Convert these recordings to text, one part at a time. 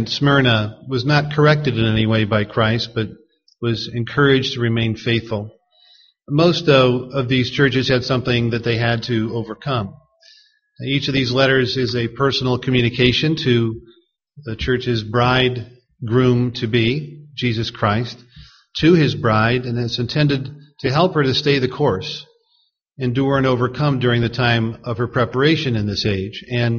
second, Smyrna was not corrected in any way by Christ, but was encouraged to remain faithful. Most, though, of these churches had something that they had to overcome. Each of these letters is a personal communication to the church's bridegroom-to-be, Jesus Christ, to his bride, and it's intended to help her to stay the course, endure and overcome during the time of her preparation in this age. And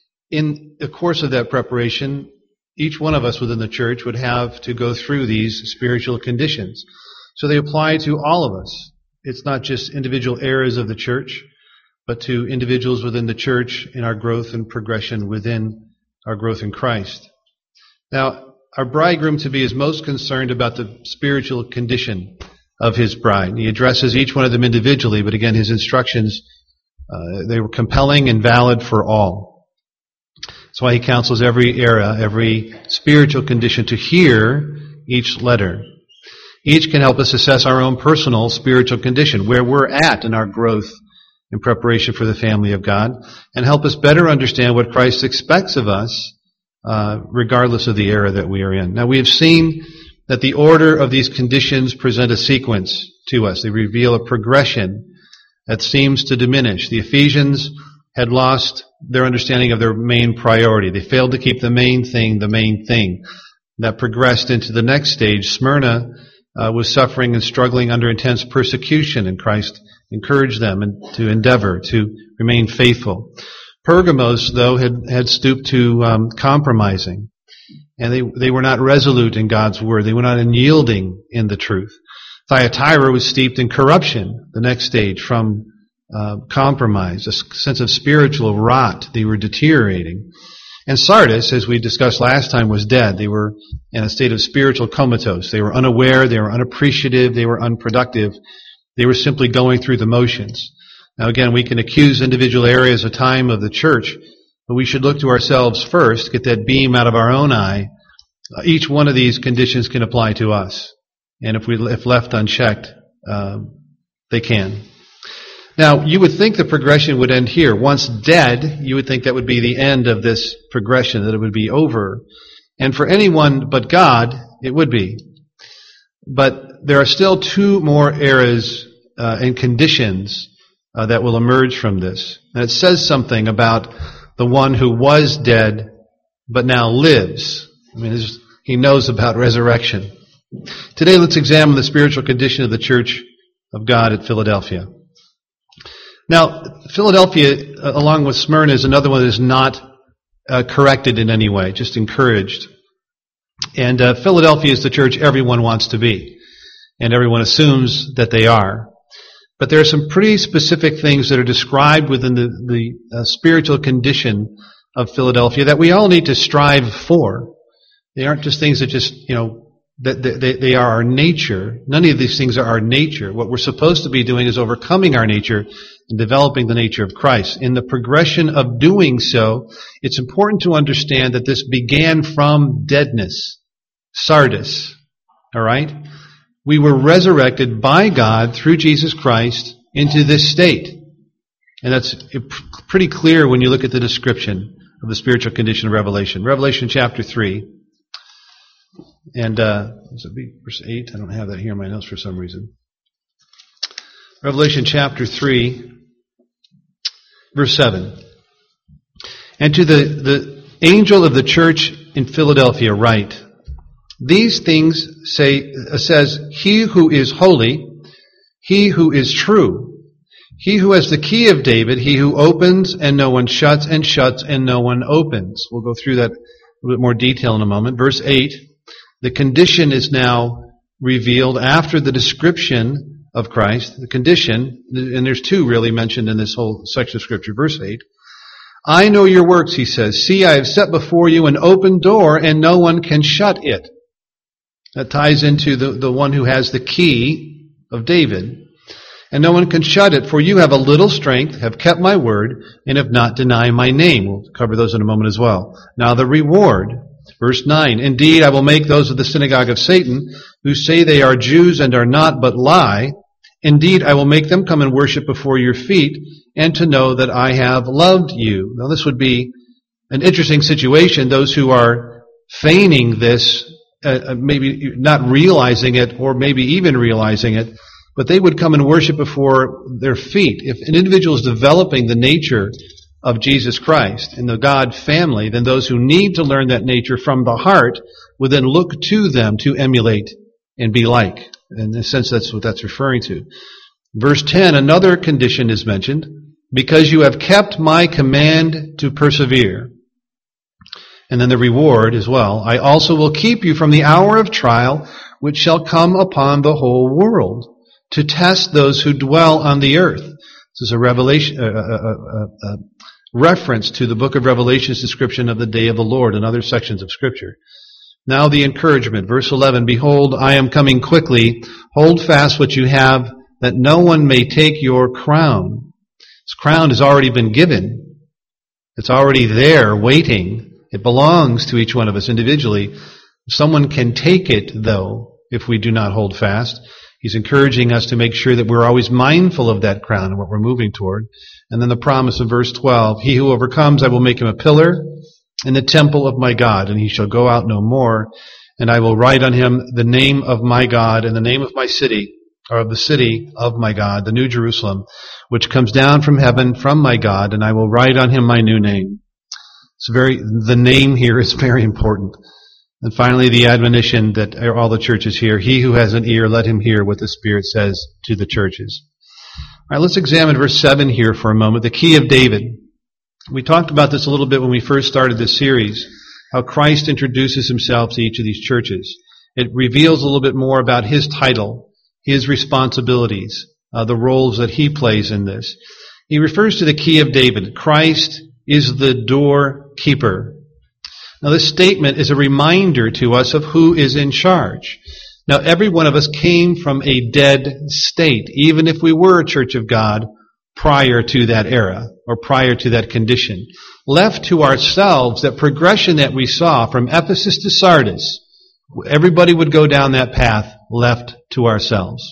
in the course of that preparation, each one of us within the church would have to go through these spiritual conditions. So they apply to all of us. It's not just individual areas of the church, but to individuals within the church in our growth and progression within our growth in Christ. Now, our bridegroom-to-be is most concerned about the spiritual condition of his bride. He addresses each one of them individually, but again, his instructions, they were compelling and valid for all. That's why he counsels every era, every spiritual condition to hear each letter. Each can help us assess our own personal spiritual condition, where we're at in our growth in preparation for the family of God, and help us better understand what Christ expects of us, regardless of the era that we are in. Now, we have seen that the order of these conditions present a sequence to us. They reveal a progression that seems to diminish. The Ephesians had lost their understanding of their main priority. They failed to keep the main thing. That progressed into the next stage. Smyrna was suffering and struggling under intense persecution, and Christ encouraged them to endeavor to remain faithful. Pergamos, though, had stooped to compromising, and they were not resolute in God's word. They were not unyielding in the truth. Thyatira was steeped in corruption, the next stage, from compromise, a sense of spiritual rot. They were deteriorating. And Sardis, as we discussed last time, was dead. They were in a state of spiritual comatose. They were unaware, they were unappreciative, they were unproductive. They were simply going through the motions. Now again, we can accuse individual areas of time of the church, but we should look to ourselves first, get that beam out of our own eye. Each one of these conditions can apply to us. And if left unchecked, they can. Now, you would think the progression would end here. Once dead, you would think that would be the end of this progression, that it would be over. And for anyone but God, it would be. But there are still two more eras and conditions that will emerge from this. And it says something about the one who was dead but now lives. I mean, he knows about resurrection. Today, let's examine the spiritual condition of the Church of God at Philadelphia. Now, Philadelphia, along with Smyrna, is another one that is not corrected in any way, just encouraged. And Philadelphia is the church everyone wants to be, and everyone assumes that they are. But there are some pretty specific things that are described within the spiritual condition of Philadelphia that we all need to strive for. They aren't just things that just, they are our nature. None of these things are our nature. What we're supposed to be doing is overcoming our nature and developing the nature of Christ. In the progression of doing so, it's important to understand that this began from deadness. Sardis. All right? We were resurrected by God through Jesus Christ into this state. And that's pretty clear when you look at the description of the spiritual condition of Revelation. Revelation chapter 3. And, was it verse 8? I don't have that here in my notes for some reason. Revelation chapter 3, verse 7. And to the angel of the church in Philadelphia write, these things says, he who is holy, he who is true, he who has the key of David, he who opens and no one shuts, and shuts and no one opens. We'll go through that in a little bit more detail in a moment. Verse 8. The condition is now revealed after the description of Christ. The condition, and there's two really mentioned in this whole section of Scripture. Verse 8. I know your works, he says. See, I have set before you an open door, and no one can shut it. That ties into the one who has the key of David. And no one can shut it, for you have a little strength, have kept my word, and have not denied my name. We'll cover those in a moment as well. Now the reward. Verse 9, indeed, I will make those of the synagogue of Satan, who say they are Jews and are not, but lie. Indeed, I will make them come and worship before your feet, and to know that I have loved you. Now, this would be an interesting situation. Those who are feigning this, maybe not realizing it, or maybe even realizing it, but they would come and worship before their feet. If an individual is developing the nature of Jesus Christ in the God family, then those who need to learn that nature from the heart would then look to them to emulate and be like. In a sense, that's what that's referring to. Verse 10, another condition is mentioned, because you have kept my command to persevere. And then the reward as well. I also will keep you from the hour of trial, which shall come upon the whole world, to test those who dwell on the earth. This is a reference to the book of Revelation's description of the day of the Lord and other sections of Scripture. Now the encouragement, verse 11, behold, I am coming quickly. Hold fast what you have, that no one may take your crown. This crown has already been given. It's already there, waiting. It belongs to each one of us individually. Someone can take it, though, if we do not hold fast. He's encouraging us to make sure that we're always mindful of that crown and what we're moving toward. And then the promise of verse 12, he who overcomes, I will make him a pillar in the temple of my God, and he shall go out no more. And I will write on him the name of my God and the name of my city, or of the city of my God, the New Jerusalem, which comes down from heaven from my God, and I will write on him my new name. The name here is very important. And finally, the admonition that all the churches hear, he who has an ear, let him hear what the Spirit says to the churches. All right, let's examine verse 7 here for a moment, the key of David. We talked about this a little bit when we first started this series, how Christ introduces himself to each of these churches. It reveals a little bit more about his title, his responsibilities, the roles that he plays in this. He refers to the key of David. Christ is the doorkeeper. Now, this statement is a reminder to us of who is in charge. Now, every one of us came from a dead state, even if we were a church of God prior to that era or prior to that condition. Left to ourselves, that progression that we saw from Ephesus to Sardis, everybody would go down that path left to ourselves.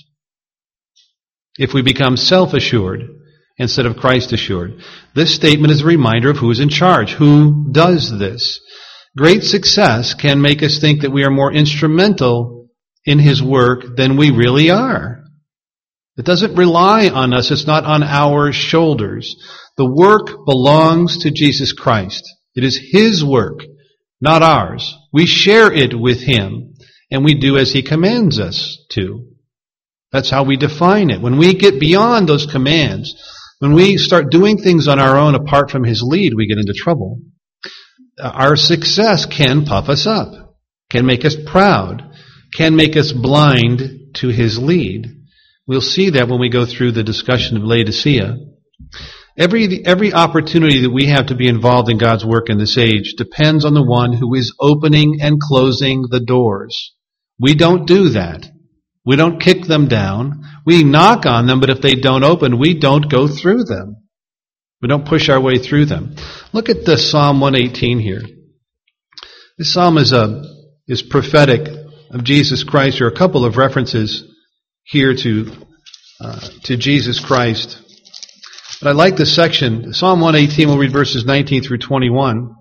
If we become self-assured instead of Christ-assured. This statement is a reminder of who is in charge, who does this. Great success can make us think that we are more instrumental in his work than we really are. It doesn't rely on us. It's not on our shoulders. The work belongs to Jesus Christ. It is his work, not ours. We share it with him, and we do as he commands us to. That's how we define it. When we get beyond those commands, when we start doing things on our own apart from his lead, we get into trouble. Our success can puff us up, can make us proud, can make us blind to his lead. We'll see that when we go through the discussion of Laodicea. Every opportunity that we have to be involved in God's work in this age depends on the one who is opening and closing the doors. We don't do that. We don't kick them down. We knock on them, but if they don't open, we don't go through them. We don't push our way through them. Look at the Psalm 118 here. This psalm is prophetic of Jesus Christ. There are a couple of references here to Jesus Christ. But I like this section. Psalm 118, we'll read verses 19 through 21.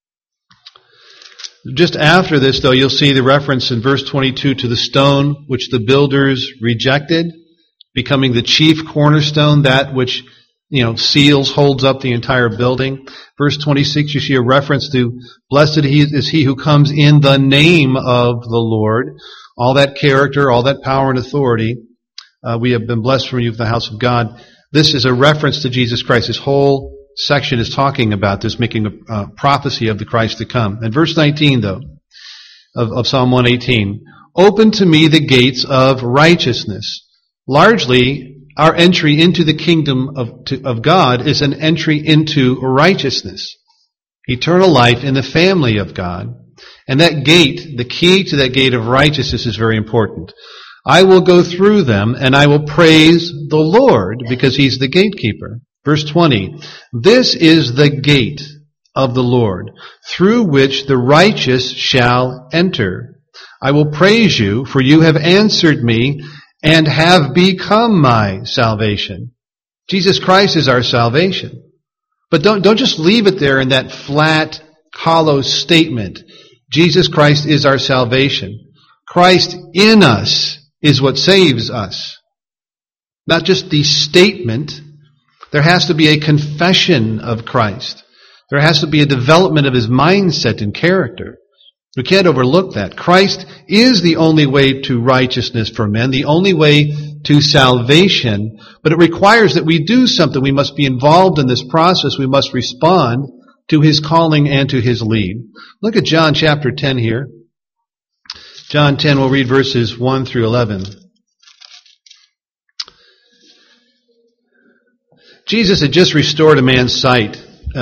Just after this, though, you'll see the reference in verse 22 to the stone which the builders rejected, becoming the chief cornerstone, that which seals, holds up the entire building. Verse 26, you see a reference to, blessed is he who comes in the name of the Lord. All that character, all that power and authority. We have been blessed from you, the house of God. This is a reference to Jesus Christ. This whole section is talking about this, making a prophecy of the Christ to come. And verse 19, though, of Psalm 118, open to me the gates of righteousness. Largely, our entry into the kingdom of God is an entry into righteousness, eternal life in the family of God. And that gate, the key to that gate of righteousness is very important. I will go through them and I will praise the Lord because he's the gatekeeper. Verse 20, this is the gate of the Lord through which the righteous shall enter. I will praise you, for you have answered me and have become my salvation. Jesus Christ is our salvation. But don't just leave it there in that flat, hollow statement. Jesus Christ is our salvation. Christ in us is what saves us. Not just the statement. There has to be a confession of Christ. There has to be a development of his mindset and character. We can't overlook that. Christ is the only way to righteousness for men, the only way to salvation, but it requires that we do something. We must be involved in this process. We must respond to his calling and to his lead. Look at John chapter 10 here. John 10, we'll read verses 1 through 11. Jesus had just restored a man's sight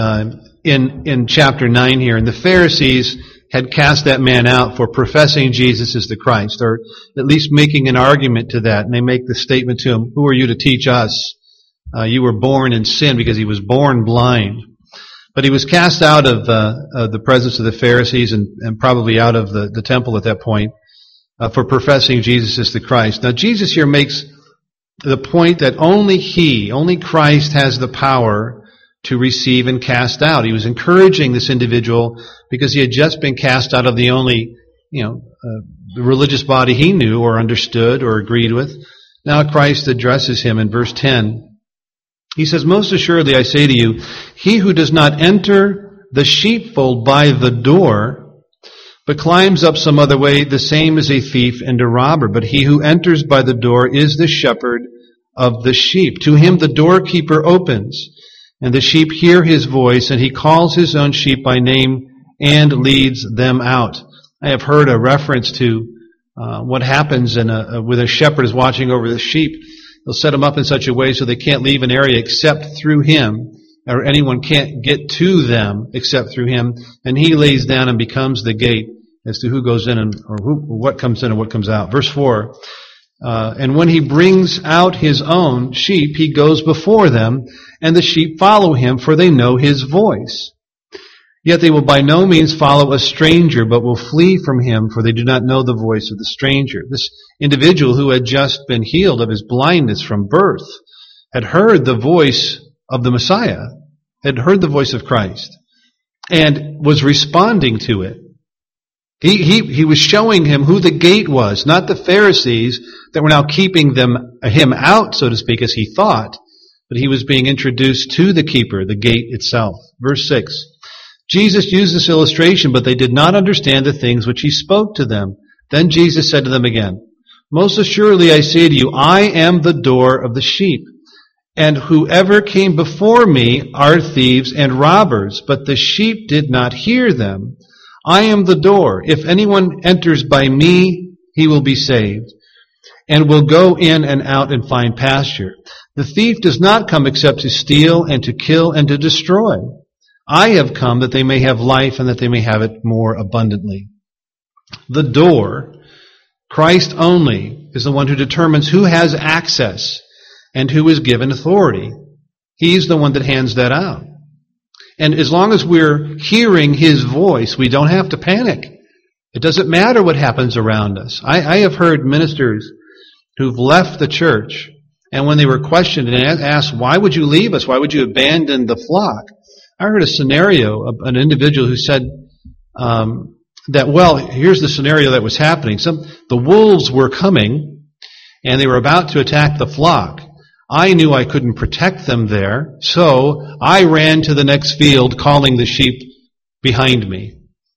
in chapter 9 here, and the Pharisees had cast that man out for professing Jesus as the Christ, or at least making an argument to that. And they make the statement to him, "Who are you to teach us? You were born in sin," because he was born blind. But he was cast out of the presence of the Pharisees and probably out of the temple at that point for professing Jesus as the Christ. Now Jesus here makes the point that only Christ has the power to receive and cast out. He was encouraging this individual because he had just been cast out of the only, the religious body he knew or understood or agreed with. Now Christ addresses him in verse 10. He says, "Most assuredly I say to you, he who does not enter the sheepfold by the door, but climbs up some other way, the same is a thief and a robber. But he who enters by the door is the shepherd of the sheep. To him the doorkeeper opens, and the sheep hear his voice, and he calls his own sheep by name and leads them out." I have heard a reference to what happens when a shepherd is watching over the sheep. He'll set them up in such a way so they can't leave an area except through him, or anyone can't get to them except through him, and he lays down and becomes the gate as to who goes in or what comes in and what comes out. Verse 4, "And when he brings out his own sheep, he goes before them, and the sheep follow him, for they know his voice. Yet they will by no means follow a stranger, but will flee from him, for they do not know the voice of the stranger." This individual who had just been healed of his blindness from birth had heard the voice of the Messiah, had heard the voice of Christ, and was responding to it. He was showing him who the gate was, not the Pharisees that were now keeping him out, so to speak, as he thought, but he was being introduced to the keeper, the gate itself. Verse 6, "Jesus used this illustration, but they did not understand the things which he spoke to them. Then Jesus said to them again, 'Most assuredly I say to you, I am the door of the sheep. And whoever came before me are thieves and robbers, but the sheep did not hear them. I am the door. If anyone enters by me, he will be saved, and will go in and out and find pasture. The thief does not come except to steal and to kill and to destroy. I have come that they may have life and that they may have it more abundantly.'" The door, Christ only, is the one who determines who has access and who is given authority. He's the one that hands that out. And as long as we're hearing his voice, we don't have to panic. It doesn't matter what happens around us. I have heard ministers who've left the church, and when they were questioned and asked, "Why would you leave us? Why would you abandon the flock?" I heard a scenario of an individual who said here's the scenario that was happening. The wolves were coming, and they were about to attack the flock. I knew I couldn't protect them there, so I ran to the next field, calling the sheep behind me.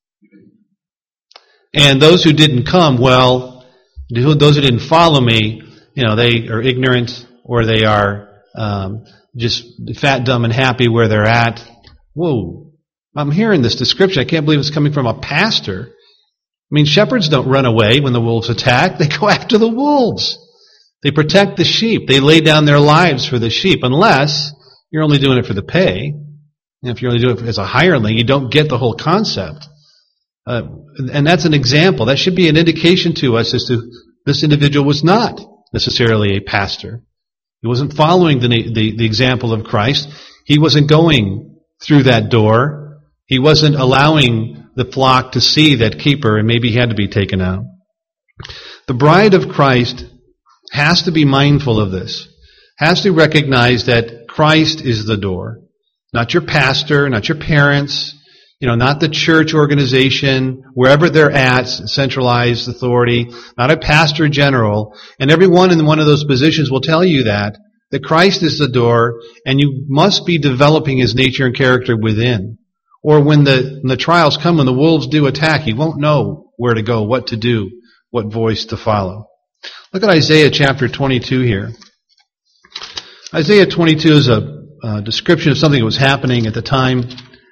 And those who didn't come, those who didn't follow me, they are ignorant, or they are just fat, dumb, and happy where they're at. Whoa, I'm hearing this description. I can't believe it's coming from a pastor. I mean, shepherds don't run away when the wolves attack. They go after the wolves. They protect the sheep. They lay down their lives for the sheep, unless you're only doing it for the pay. And if you're only doing it as a hireling, you don't get the whole concept. And that's an example. That should be an indication to us as to this individual was not necessarily a pastor. He wasn't following the example of Christ. He wasn't going through that door. He wasn't allowing the flock to see that keeper, and maybe he had to be taken out. The bride of Christ has to be mindful of this, has to recognize that Christ is the door, not your pastor, not your parents. not the church organization, wherever they're at, centralized authority, not a pastor general. And everyone in one of those positions will tell you that Christ is the door, and you must be developing his nature and character within. Or when the trials come, when the wolves do attack, you won't know where to go, what to do, what voice to follow. Look at Isaiah chapter 22 here. Isaiah 22 is a description of something that was happening at the time.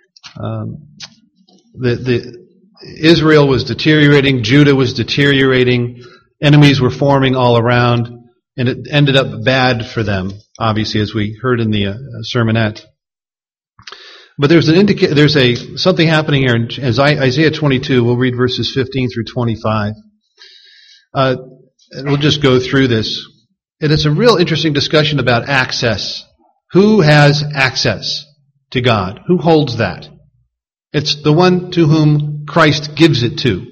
Israel was deteriorating, Judah was deteriorating, enemies were forming all around, and it ended up bad for them, obviously, as we heard in the sermonette. But there's something happening here in Isaiah 22. We'll read verses 15 through 25. We'll just go through this. And it's a real interesting discussion about access. Who has access to God? Who holds that? It's the one to whom Christ gives it to.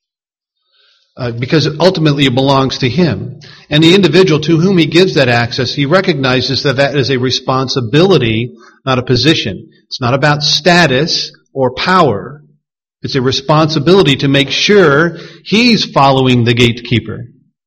Because ultimately it belongs to him. And the individual to whom he gives that access, he recognizes that is a responsibility, not a position. It's not about status or power. It's a responsibility to make sure he's following the gatekeeper.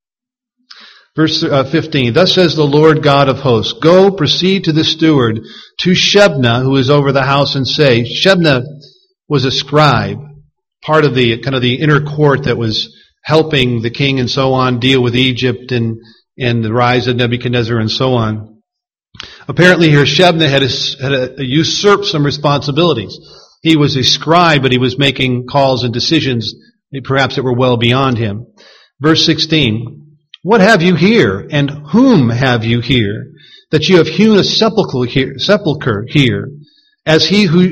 Verse 15, Thus says the Lord God of hosts, Go, proceed to the steward, to Shebna, who is over the house, and say, Shebna was a scribe, part of the inner court that was helping the king and so on deal with Egypt and the rise of Nebuchadnezzar and so on. Apparently here Shebna had usurped some responsibilities. He was a scribe, but he was making calls and decisions perhaps that were well beyond him. Verse 16, What have you here, and whom have you here, that you have hewn a sepulchre here, as he who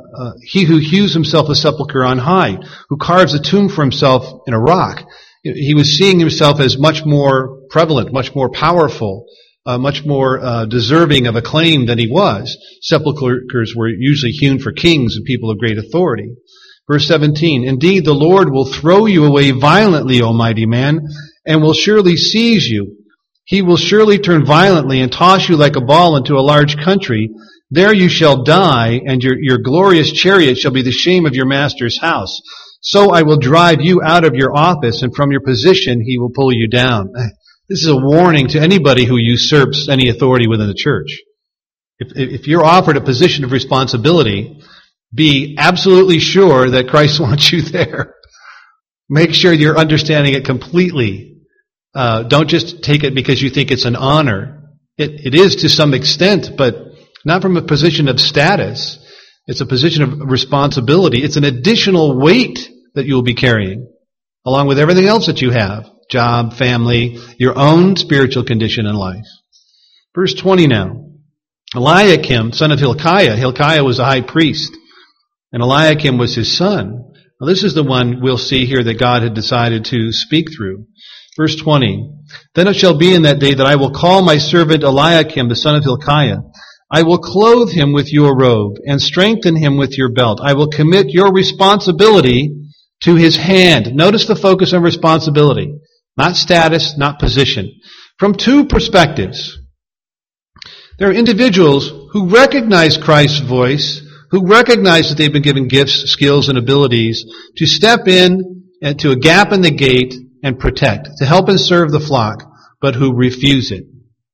hews himself a sepulchre on high, who carves a tomb for himself in a rock. He was seeing himself as much more prevalent, much more powerful, much more deserving of acclaim than he was. Sepulchres were usually hewn for kings and people of great authority. Verse 17, Indeed, the Lord will throw you away violently, O mighty man, and will surely seize you. He will surely turn violently and toss you like a ball into a large country. There you shall die, and your glorious chariot shall be the shame of your master's house. So I will drive you out of your office, and from your position he will pull you down. This is a warning to anybody who usurps any authority within the church. If you're offered a position of responsibility, be absolutely sure that Christ wants you there. Make sure you're understanding it completely. Don't just take it because you think it's an honor. It is to some extent, but not from a position of status. It's a position of responsibility. It's an additional weight that you'll be carrying, along with everything else that you have. Job, family, your own spiritual condition in life. Verse 20 now. Eliakim, son of Hilkiah. Hilkiah was a high priest, and Eliakim was his son. Now this is the one we'll see here that God had decided to speak through. Verse 20. Then it shall be in that day that I will call my servant Eliakim, the son of Hilkiah. I will clothe him with your robe and strengthen him with your belt. I will commit your responsibility to his hand. Notice the focus on responsibility. Not status, not position. From two perspectives. There are individuals who recognize Christ's voice, who recognize that they've been given gifts, skills, and abilities to step in and to a gap in the gate and protect, to help and serve the flock, but who refuse it.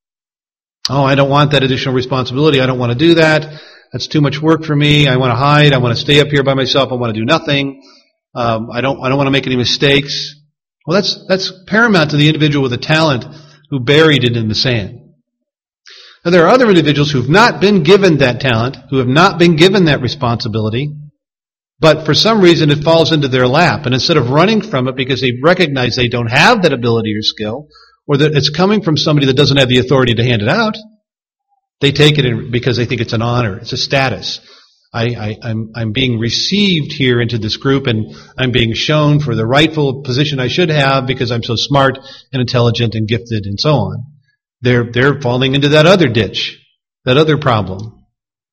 Oh, I don't want that additional responsibility. I don't want to do that. That's too much work for me. I want to hide. I want to stay up here by myself. I want to do nothing. I don't want to make any mistakes. Well, that's paramount to the individual with a talent who buried it in the sand. Now, there are other individuals who have not been given that talent, who have not been given that responsibility, but for some reason it falls into their lap. And instead of running from it because they recognize they don't have that ability or skill, or that it's coming from somebody that doesn't have the authority to hand it out, they take it because they think it's an honor, it's a status. I'm being received here into this group, and I'm being shown for the rightful position I should have because I'm so smart and intelligent and gifted and so on. They're falling into that other ditch, that other problem.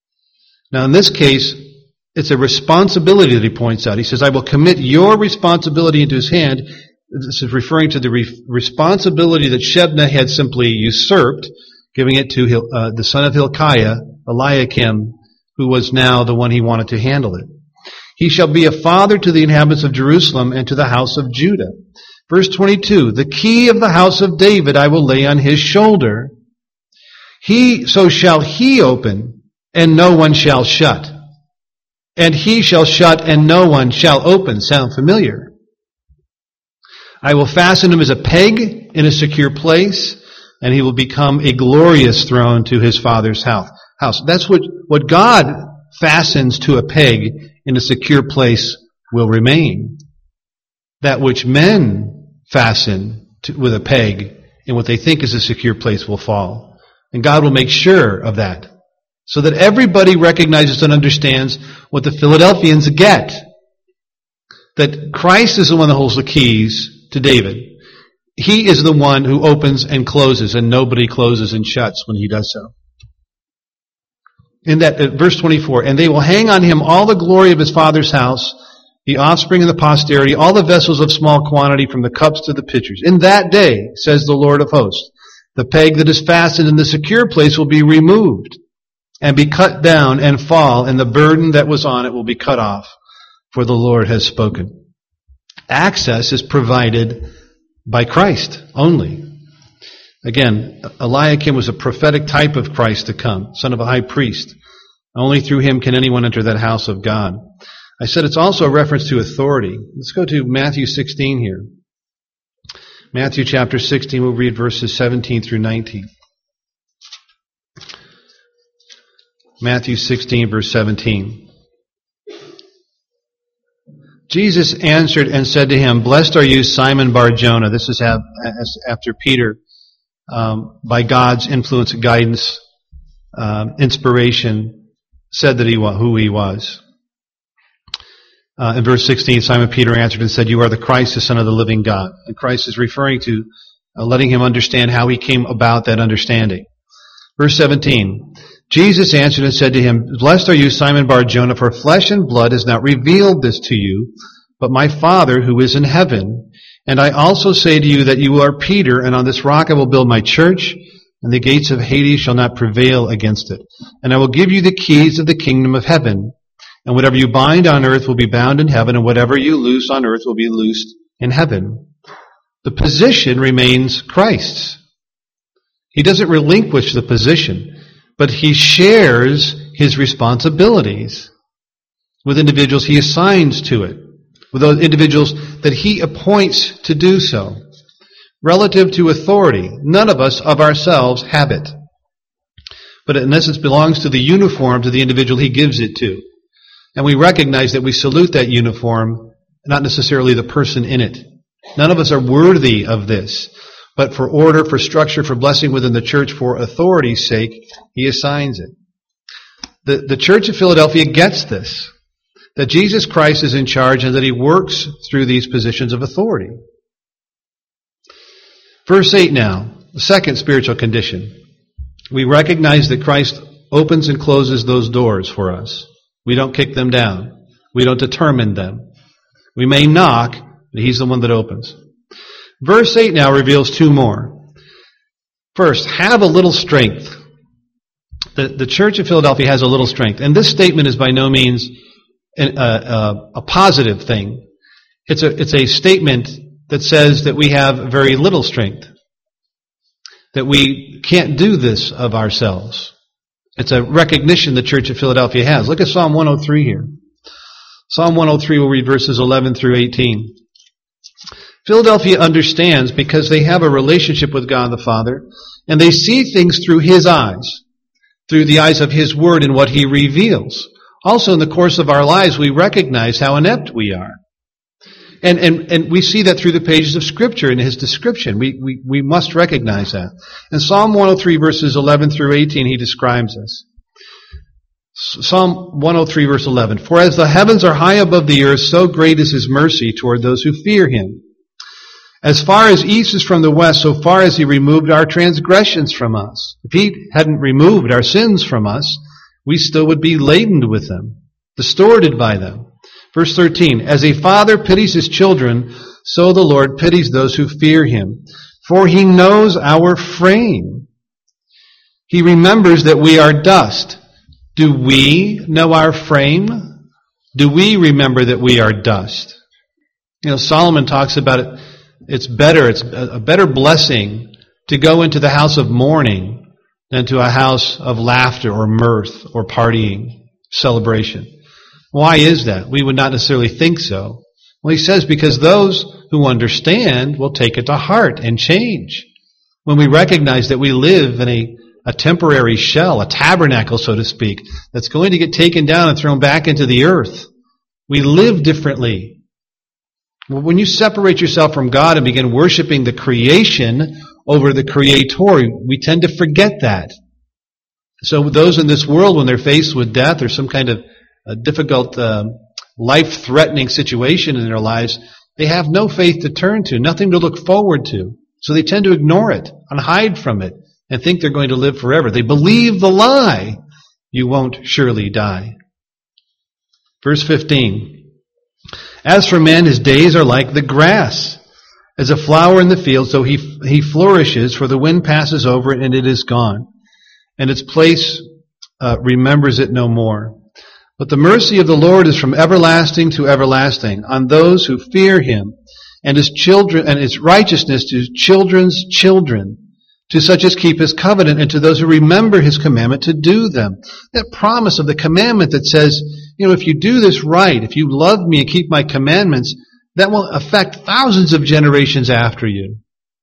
Now in this case, it's a responsibility that he points out. He says, I will commit your responsibility into his hand. This is referring to the responsibility that Shebna had simply usurped, giving it to the son of Hilkiah, Eliakim, who was now the one he wanted to handle it. He shall be a father to the inhabitants of Jerusalem and to the house of Judah. Verse 22, the key of the house of David I will lay on his shoulder. So shall he open, and no one shall shut. And he shall shut, and no one shall open. Sound familiar? I will fasten him as a peg in a secure place, and he will become a glorious throne to his father's house. That's what God fastens to a peg in a secure place will remain. That which men fasten with a peg in what they think is a secure place will fall. And God will make sure of that, so that everybody recognizes and understands what the Philadelphians get. That Christ is the one that holds the keys to David. He is the one who opens and closes, and nobody closes and shuts when he does so. In that, verse 24, and they will hang on him all the glory of his father's house, the offspring and the posterity, all the vessels of small quantity, from the cups to the pitchers. In that day, says the Lord of hosts, the peg that is fastened in the secure place will be removed and be cut down and fall, and the burden that was on it will be cut off, for the Lord has spoken. Access is provided by Christ only. Again, Eliakim was a prophetic type of Christ to come, son of a high priest. Only through him can anyone enter that house of God. I said it's also a reference to authority. Let's go to Matthew 16 here. Matthew chapter 16, we'll read verses 17 through 19. Matthew 16, verse 17. Jesus answered and said to him, blessed are you, Simon Bar-Jonah. This is after Peter, by God's influence, guidance, inspiration, said that who he was. In verse 16, Simon Peter answered and said, you are the Christ, the Son of the living God. And Christ is referring to letting him understand how he came about that understanding. Verse 17, Jesus answered and said to him, blessed are you, Simon Bar-Jonah, for flesh and blood has not revealed this to you, but my Father who is in heaven. And I also say to you that you are Peter, and on this rock I will build my church, and the gates of Hades shall not prevail against it. And I will give you the keys of the kingdom of heaven. And whatever you bind on earth will be bound in heaven, and whatever you loose on earth will be loosed in heaven. The position remains Christ's. He doesn't relinquish the position, but he shares his responsibilities with individuals he assigns to it, with those individuals that he appoints to do so. Relative to authority, none of us of ourselves have it. But in essence belongs to the uniform, to the individual he gives it to. And we recognize that we salute that uniform, not necessarily the person in it. None of us are worthy of this. But for order, for structure, for blessing within the church, for authority's sake, he assigns it. The Church of Philadelphia gets this, that Jesus Christ is in charge and that he works through these positions of authority. Verse 8 now, the second spiritual condition. We recognize that Christ opens and closes those doors for us. We don't kick them down. We don't determine them. We may knock, but he's the one that opens. Verse 8 now reveals two more. First, have a little strength. The Church of Philadelphia has a little strength. And this statement is by no means a positive thing. It's a statement that says that we have very little strength. That we can't do this of ourselves. It's a recognition the Church of Philadelphia has. Look at Psalm 103 here. Psalm 103, we'll read verses 11 through 18. Philadelphia understands because they have a relationship with God the Father, and they see things through his eyes, through the eyes of his word and what he reveals. Also in the course of our lives, we recognize how inept we are. And we see that through the pages of Scripture in his description. We must recognize that. In Psalm 103 verses 11 through 18, he describes this. Psalm 103 verse 11, for as the heavens are high above the earth, so great is his mercy toward those who fear him. As far as east is from the west, so far as he removed our transgressions from us. If he hadn't removed our sins from us, we still would be laden with them, distorted by them. Verse 13, as a father pities his children, so the Lord pities those who fear him. For he knows our frame. He remembers that we are dust. Do we know our frame? do we remember that we are dust? Solomon talks about it. It's a better blessing to go into the house of mourning than to a house of laughter or mirth or partying, celebration. Why is that? We would not necessarily think so. Well, he says because those who understand will take it to heart and change. When we recognize that we live in a temporary shell, a tabernacle, so to speak, that's going to get taken down and thrown back into the earth. We live differently. When you separate yourself from God and begin worshiping the creation over the Creator, we tend to forget that. So those in this world, when they're faced with death or some kind of difficult, life-threatening situation in their lives, they have no faith to turn to, nothing to look forward to. So they tend to ignore it and hide from it and think they're going to live forever. They believe the lie, you won't surely die. Verse 15. As for man, his days are like the grass, as a flower in the field, so he flourishes, for the wind passes over it and it is gone, and its place remembers it no more. But the mercy of the Lord is from everlasting to everlasting on those who fear him, and his children, and his righteousness to children's children, to such as keep his covenant, and to those who remember his commandment to do them. That promise of the commandment that says, if you do this right, if you love me and keep my commandments, that will affect thousands of generations after you.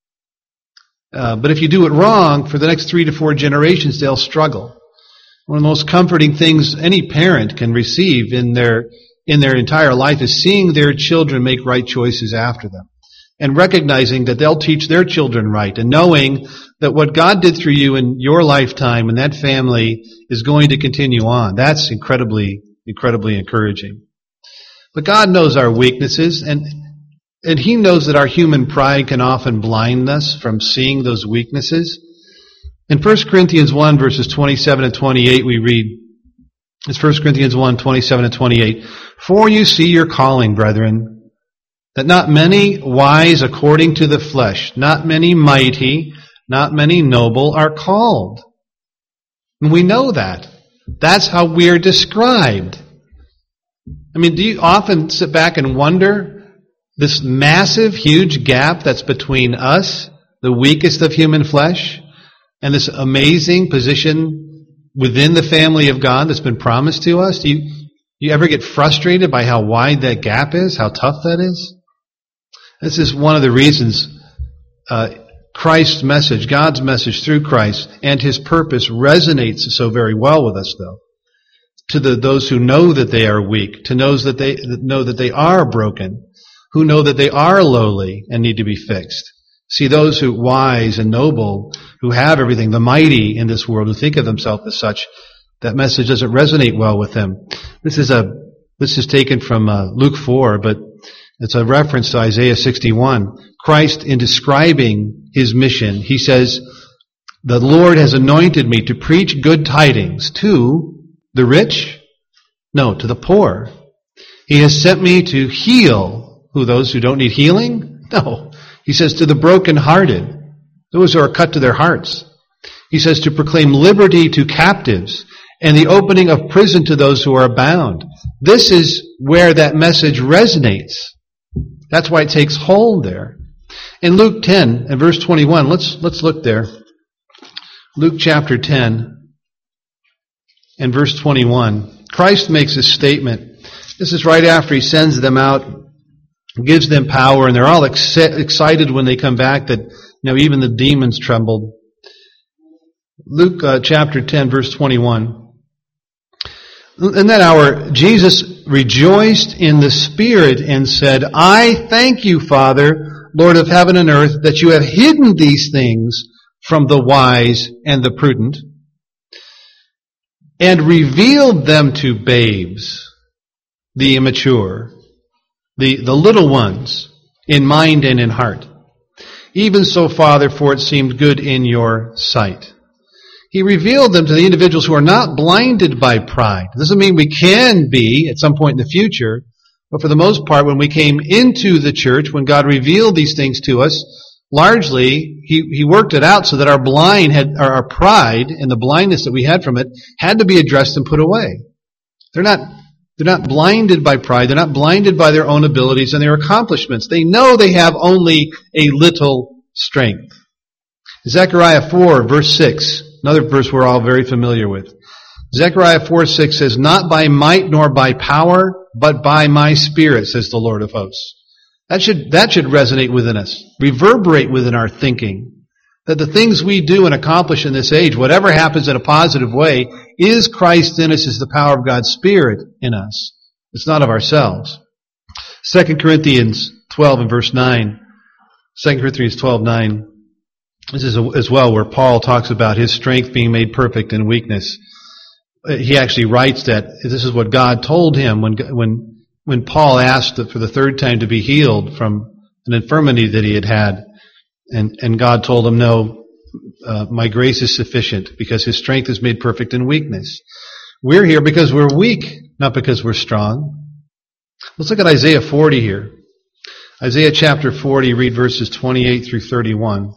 But if you do it wrong, for the next 3 to 4 generations, they'll struggle. One of the most comforting things any parent can receive in their entire life is seeing their children make right choices after them, and recognizing that they'll teach their children right, and knowing that what God did through you in your lifetime and that family is going to continue on. That's incredibly encouraging. But God knows our weaknesses, and He knows that our human pride can often blind us from seeing those weaknesses. In 1 Corinthians 1, verses 27 and 28, we read, it's 1 Corinthians 1, 27 and 28, "For you see your calling, brethren, that not many wise according to the flesh, not many mighty, not many noble are called." And we know that. That's how we are described. Do you often sit back and wonder this massive, huge gap that's between us, the weakest of human flesh, and this amazing position within the family of God that's been promised to us? Do you ever get frustrated by how wide that gap is, how tough that is? This is one of the reasons Christ's message, God's message through Christ, and His purpose resonates so very well with us, though. To those who know that they are weak, to those that know that they are broken, who know that they are lowly and need to be fixed. See, those who wise and noble, who have everything, the mighty in this world, who think of themselves as such, that message doesn't resonate well with them. This is taken from Luke 4, but it's a reference to Isaiah 61. Christ, in describing His mission, He says, "The Lord has anointed me to preach good tidings to the rich? No, to the poor. He has sent me to heal," those who don't need healing? No. He says to the brokenhearted, those who are cut to their hearts. He says to proclaim liberty to captives and the opening of prison to those who are bound. This is where that message resonates. That's why it takes hold there. In Luke 10 and verse 21, let's look there. Luke chapter 10 and verse 21. Christ makes a statement. This is right after He sends them out, gives them power, and they're all excited when they come back that, even the demons trembled. Luke chapter 10, verse 21. In that hour, Jesus rejoiced in the Spirit and said, "I thank you, Father, Lord of heaven and earth, that you have hidden these things from the wise and the prudent, and revealed them to babes," the immature, the little ones, in mind and in heart. "Even so, Father, for it seemed good in your sight." He revealed them to the individuals who are not blinded by pride. It doesn't mean we can be at some point in the future, but for the most part, when we came into the church, when God revealed these things to us, largely, He worked it out so that our pride and the blindness that we had from it had to be addressed and put away. They're They're not blinded by pride. They're not blinded by their own abilities and their accomplishments. They know they have only a little strength. Zechariah 4, verse 6, another verse we're all very familiar with. Zechariah 4:6 says, "Not by might nor by power, but by my Spirit, says the Lord of hosts." That should resonate within us, reverberate within our thinking, that the things we do and accomplish in this age, whatever happens in a positive way, is Christ in us, is the power of God's Spirit in us. It's not of ourselves. 2 Corinthians 12 and verse 9. 2 Corinthians 12:9. This is as well where Paul talks about his strength being made perfect in weakness. He actually writes that this is what God told him when Paul asked for the third time to be healed from an infirmity that he had. And God told him, no, my grace is sufficient because his strength is made perfect in weakness. We're here because we're weak, not because we're strong. Let's look at Isaiah 40 here. Isaiah chapter 40, read verses 28 through 31.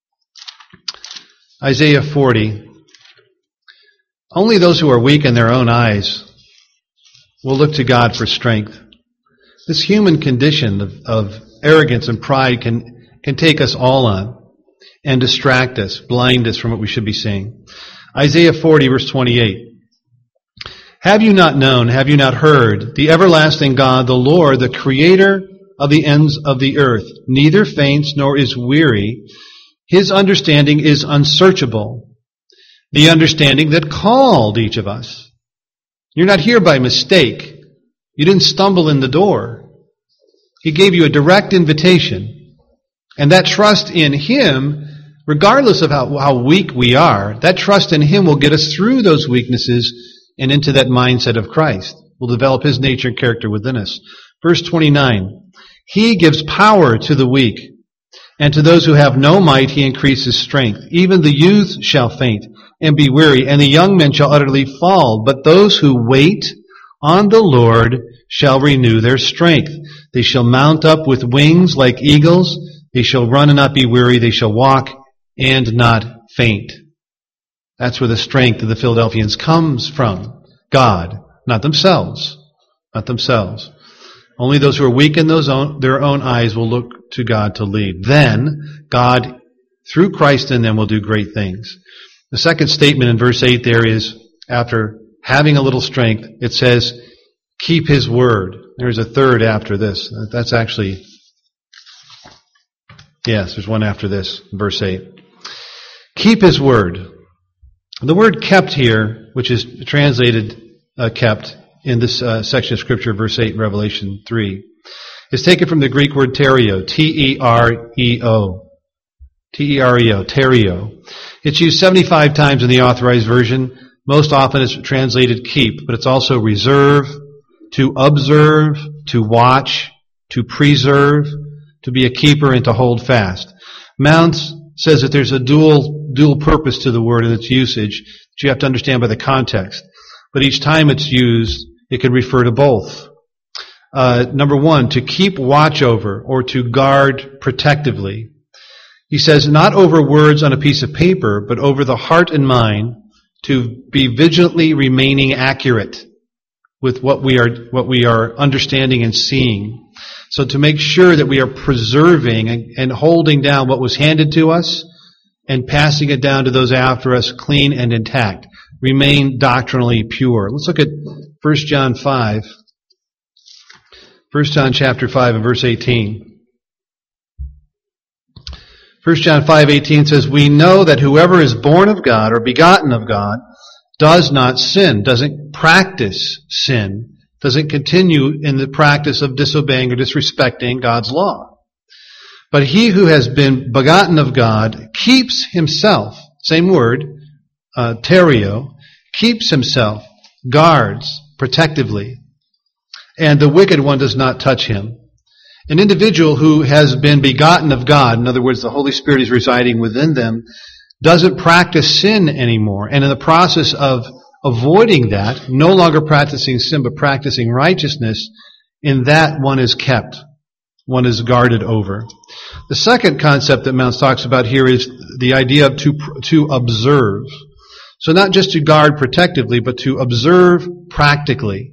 Isaiah 40. Only those who are weak in their own eyes will look to God for strength. This human condition of arrogance and pride can take us all on and distract us, blind us from what we should be seeing. Isaiah 40, verse 28. Have you not known, have you not heard, the everlasting God, the Lord, the creator of the ends of the earth, neither faints nor is weary. His understanding is unsearchable. The understanding that called each of us. You're not here by mistake. You didn't stumble in the door. He gave you a direct invitation. And that trust in Him, regardless of how weak we are, that trust in Him will get us through those weaknesses and into that mindset of Christ. We'll develop His nature and character within us. Verse 29. He gives power to the weak, and to those who have no might He increases strength. Even the youth shall faint and be weary, and the young men shall utterly fall. But those who wait on the Lord shall renew their strength. They shall mount up with wings like eagles. They shall run and not be weary. They shall walk and not faint. That's where the strength of the Philadelphians comes from. God, not themselves. Not themselves. Only those who are weak in their own eyes will look to God to lead. Then, God, through Christ in them, will do great things. The second statement in verse 8 there is, after having a little strength, it says, keep His word. There's a third after this. That's actually, yes, there's one after this, verse 8. Keep His word. The word kept here, which is translated kept in this section of Scripture, verse 8 in Revelation 3, is taken from the Greek word tereo, T-E-R-E-O. T-E-R-E-O, tereo. It's used 75 times in the Authorized Version. Most often it's translated keep, but it's also reserve, to observe, to watch, to preserve, to be a keeper, and to hold fast. Mounce says that there's a dual purpose to the word in its usage that you have to understand by the context. But each time it's used, it can refer to both. Number one, to keep watch over or to guard protectively. He says, not over words on a piece of paper, but over the heart and mind, to be vigilantly remaining accurate with what we are understanding and seeing. So to make sure that we are preserving and holding down what was handed to us and passing it down to those after us clean and intact. Remain doctrinally pure. Let's look at 1 John 5. 1 John chapter 5 and verse 18. 1 John 5:18 says, we know that whoever is born of God or begotten of God does not sin, doesn't practice sin, doesn't continue in the practice of disobeying or disrespecting God's law. But he who has been begotten of God keeps himself, same word, tereo, keeps himself, guards protectively, and the wicked one does not touch him. An individual who has been begotten of God, in other words, the Holy Spirit is residing within them, doesn't practice sin anymore. And in the process of avoiding that, no longer practicing sin, but practicing righteousness, in that one is kept. One is guarded over. The second concept that Mounce talks about here is the idea of to observe. So not just to guard protectively, but to observe practically.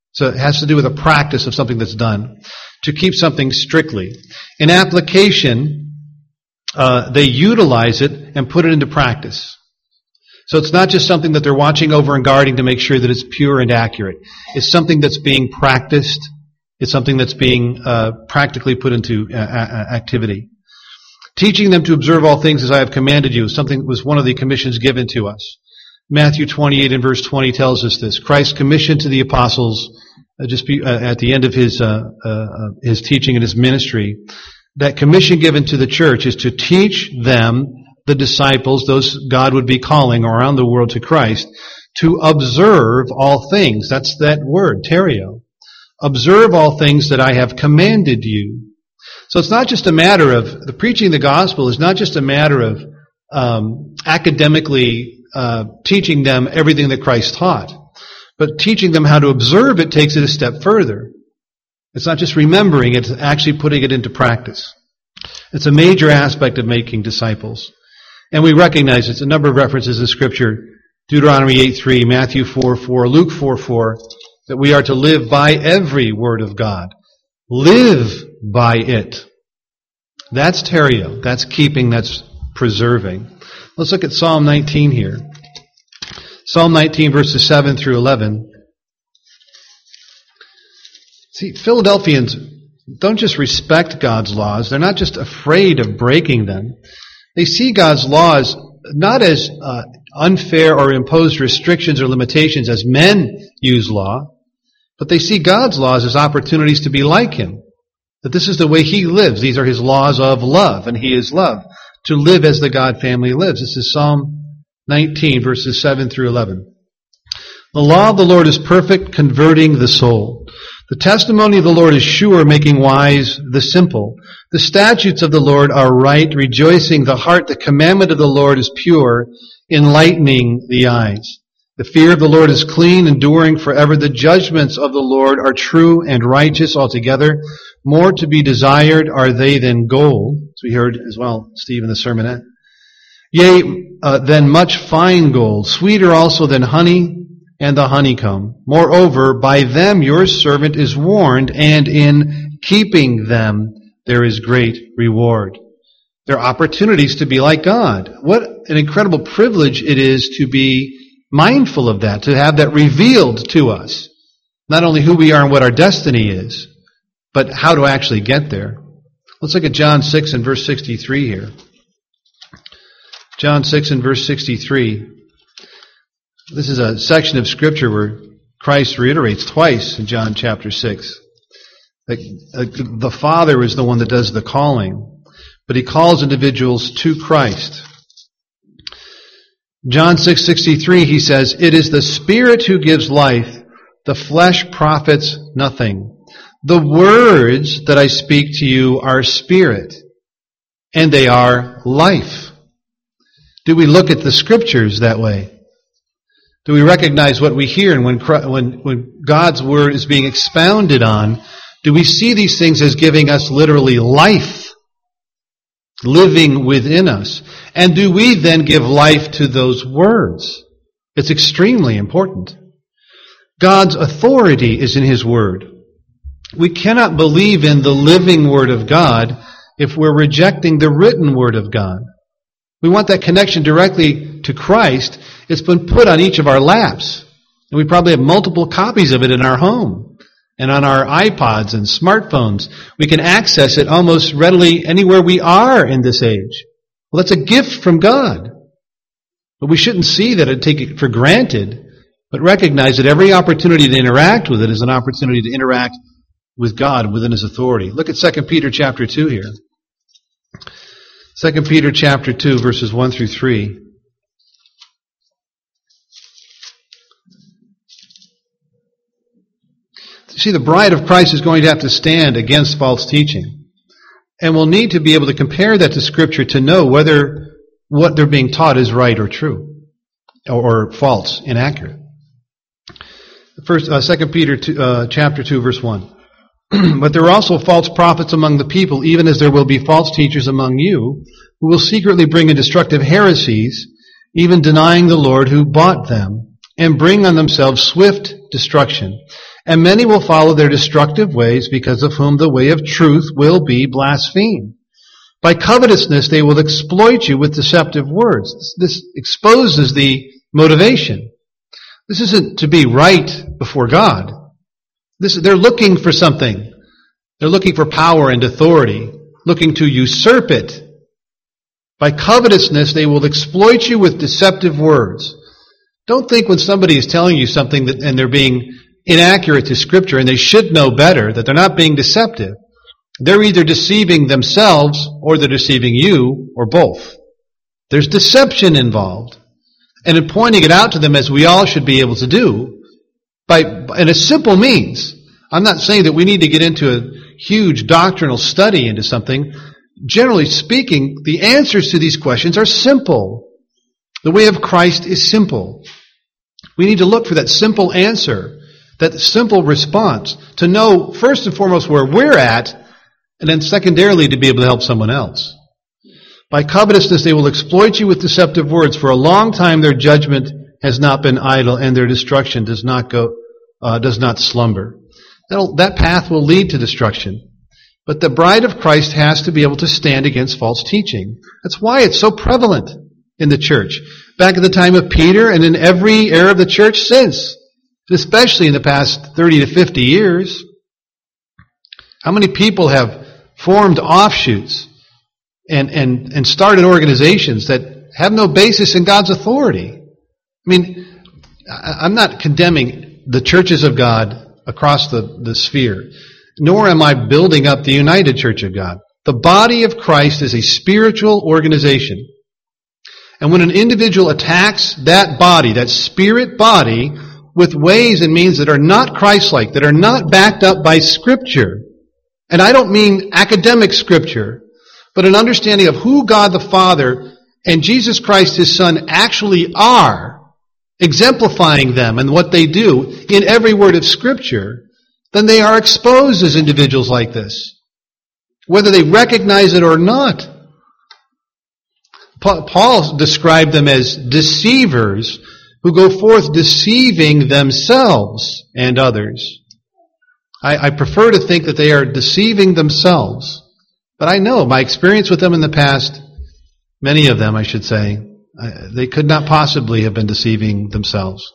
So it has to do with a practice of something that's done. To keep something strictly. In application, they utilize it and put it into practice. So it's not just something that they're watching over and guarding to make sure that it's pure and accurate. It's something that's being practiced. It's something that's being practically put into activity. Teaching them to observe all things as I have commanded you was one of the commissions given to us. Matthew 28 and verse 20 tells us this. Christ commissioned to the apostles at the end of his teaching and his ministry, that commission given to the church is to teach them, the disciples, those God would be calling around the world to Christ, to observe all things. That's that word, terio. Observe all things that I have commanded you. So it's not just a matter of, the preaching the gospel is not just a matter of academically teaching them everything that Christ taught. But teaching them how to observe it takes it a step further. It's not just remembering, it's actually putting it into practice. It's a major aspect of making disciples. And we recognize it's a number of references in Scripture, Deuteronomy 8:3, Matthew 4:4, Luke 4:4, that we are to live by every word of God. Live by it. That's terio. That's keeping, that's preserving. Let's look at Psalm 19 here. Psalm 19 verses 7 through 11. See, Philadelphians don't just respect God's laws. They're not just afraid of breaking them. They see God's laws not as unfair or imposed restrictions or limitations as men use law, but they see God's laws as opportunities to be like Him. That this is the way He lives. These are His laws of love, and He is love. To live as the God family lives. This is Psalm 19, verses 7 through 11. The law of the Lord is perfect, converting the soul. The testimony of the Lord is sure, making wise the simple. The statutes of the Lord are right, rejoicing the heart. The commandment of the Lord is pure, enlightening the eyes. The fear of the Lord is clean, enduring forever. The judgments of the Lord are true and righteous altogether. More to be desired are they than gold, as we heard as well, Steve, in the sermonette. Yea, than much fine gold, sweeter also than honey and the honeycomb. Moreover, by them your servant is warned, and in keeping them there is great reward. There are opportunities to be like God. What an incredible privilege it is to be mindful of that, to have that revealed to us. Not only who we are and what our destiny is, but how to actually get there. Let's look at John 6 and verse 63 here. John 6 and verse 63. This is a section of Scripture where Christ reiterates twice in John chapter 6. The Father is the one that does the calling, but He calls individuals to Christ. John 6:63, He says, "It is the Spirit who gives life, the flesh profits nothing. The words that I speak to you are spirit, and they are life." Do we look at the Scriptures that way? Do we recognize what we hear, and when God's Word is being expounded on, do we see these things as giving us literally life, living within us? And do we then give life to those words? It's extremely important. God's authority is in His Word. We cannot believe in the living Word of God if we're rejecting the written Word of God. We want that connection directly to Christ. It's been put on each of our laps. And we probably have multiple copies of it in our home and on our iPods and smartphones. We can access it almost readily anywhere we are in this age. Well, that's a gift from God. But we shouldn't see that and take it for granted, but recognize that every opportunity to interact with it is an opportunity to interact with God within His authority. Look at 2 Peter chapter 2 here. 2 Peter chapter 2, verses 1 through 3. See, the bride of Christ is going to have to stand against false teaching. And we'll need to be able to compare that to Scripture to know whether what they're being taught is right or true, or false, inaccurate. 2 Peter 2, chapter 2, verse 1. But there are also false prophets among the people, even as there will be false teachers among you, who will secretly bring in destructive heresies, even denying the Lord who bought them, and bring on themselves swift destruction. and many will follow their destructive ways, because of whom the way of truth will be blasphemed. By covetousness they will exploit you with deceptive words. This exposes the motivation. This isn't to be right before God. They're looking for something. They're looking for power and authority, looking to usurp it. By covetousness they will exploit you with deceptive words. Don't think when somebody is telling you something and they're being inaccurate to Scripture and they should know better, that they're not being deceptive. They're either deceiving themselves or they're deceiving you, or both. There's deception involved. And in pointing it out to them, as we all should be able to do, in a simple means. I'm not saying that we need to get into a huge doctrinal study into something. Generally speaking, the answers to these questions are simple. The way of Christ is simple. We need to look for that simple answer, that simple response, to know first and foremost where we're at, and then secondarily to be able to help someone else. By covetousness they will exploit you with deceptive words. For a long time their judgment has not been idle, and their destruction does not slumber. That path will lead to destruction. But the bride of Christ has to be able to stand against false teaching. That's why it's so prevalent in the church. Back at the time of Peter and in every era of the church since, especially in the past 30 to 50 years. How many people have formed offshoots and started organizations that have no basis in God's authority? I mean, I'm not condemning the churches of God across the sphere, nor am I building up the United Church of God. The body of Christ is a spiritual organization. And when an individual attacks that body, that spirit body, with ways and means that are not Christ-like, that are not backed up by Scripture, and I don't mean academic Scripture, but an understanding of who God the Father and Jesus Christ His Son actually are, exemplifying them and what they do in every word of Scripture, then they are exposed as individuals like this, whether they recognize it or not. Paul described them as deceivers who go forth deceiving themselves and others. I prefer to think that they are deceiving themselves. But I know, my experience with them in the past, many of them I should say, they could not possibly have been deceiving themselves.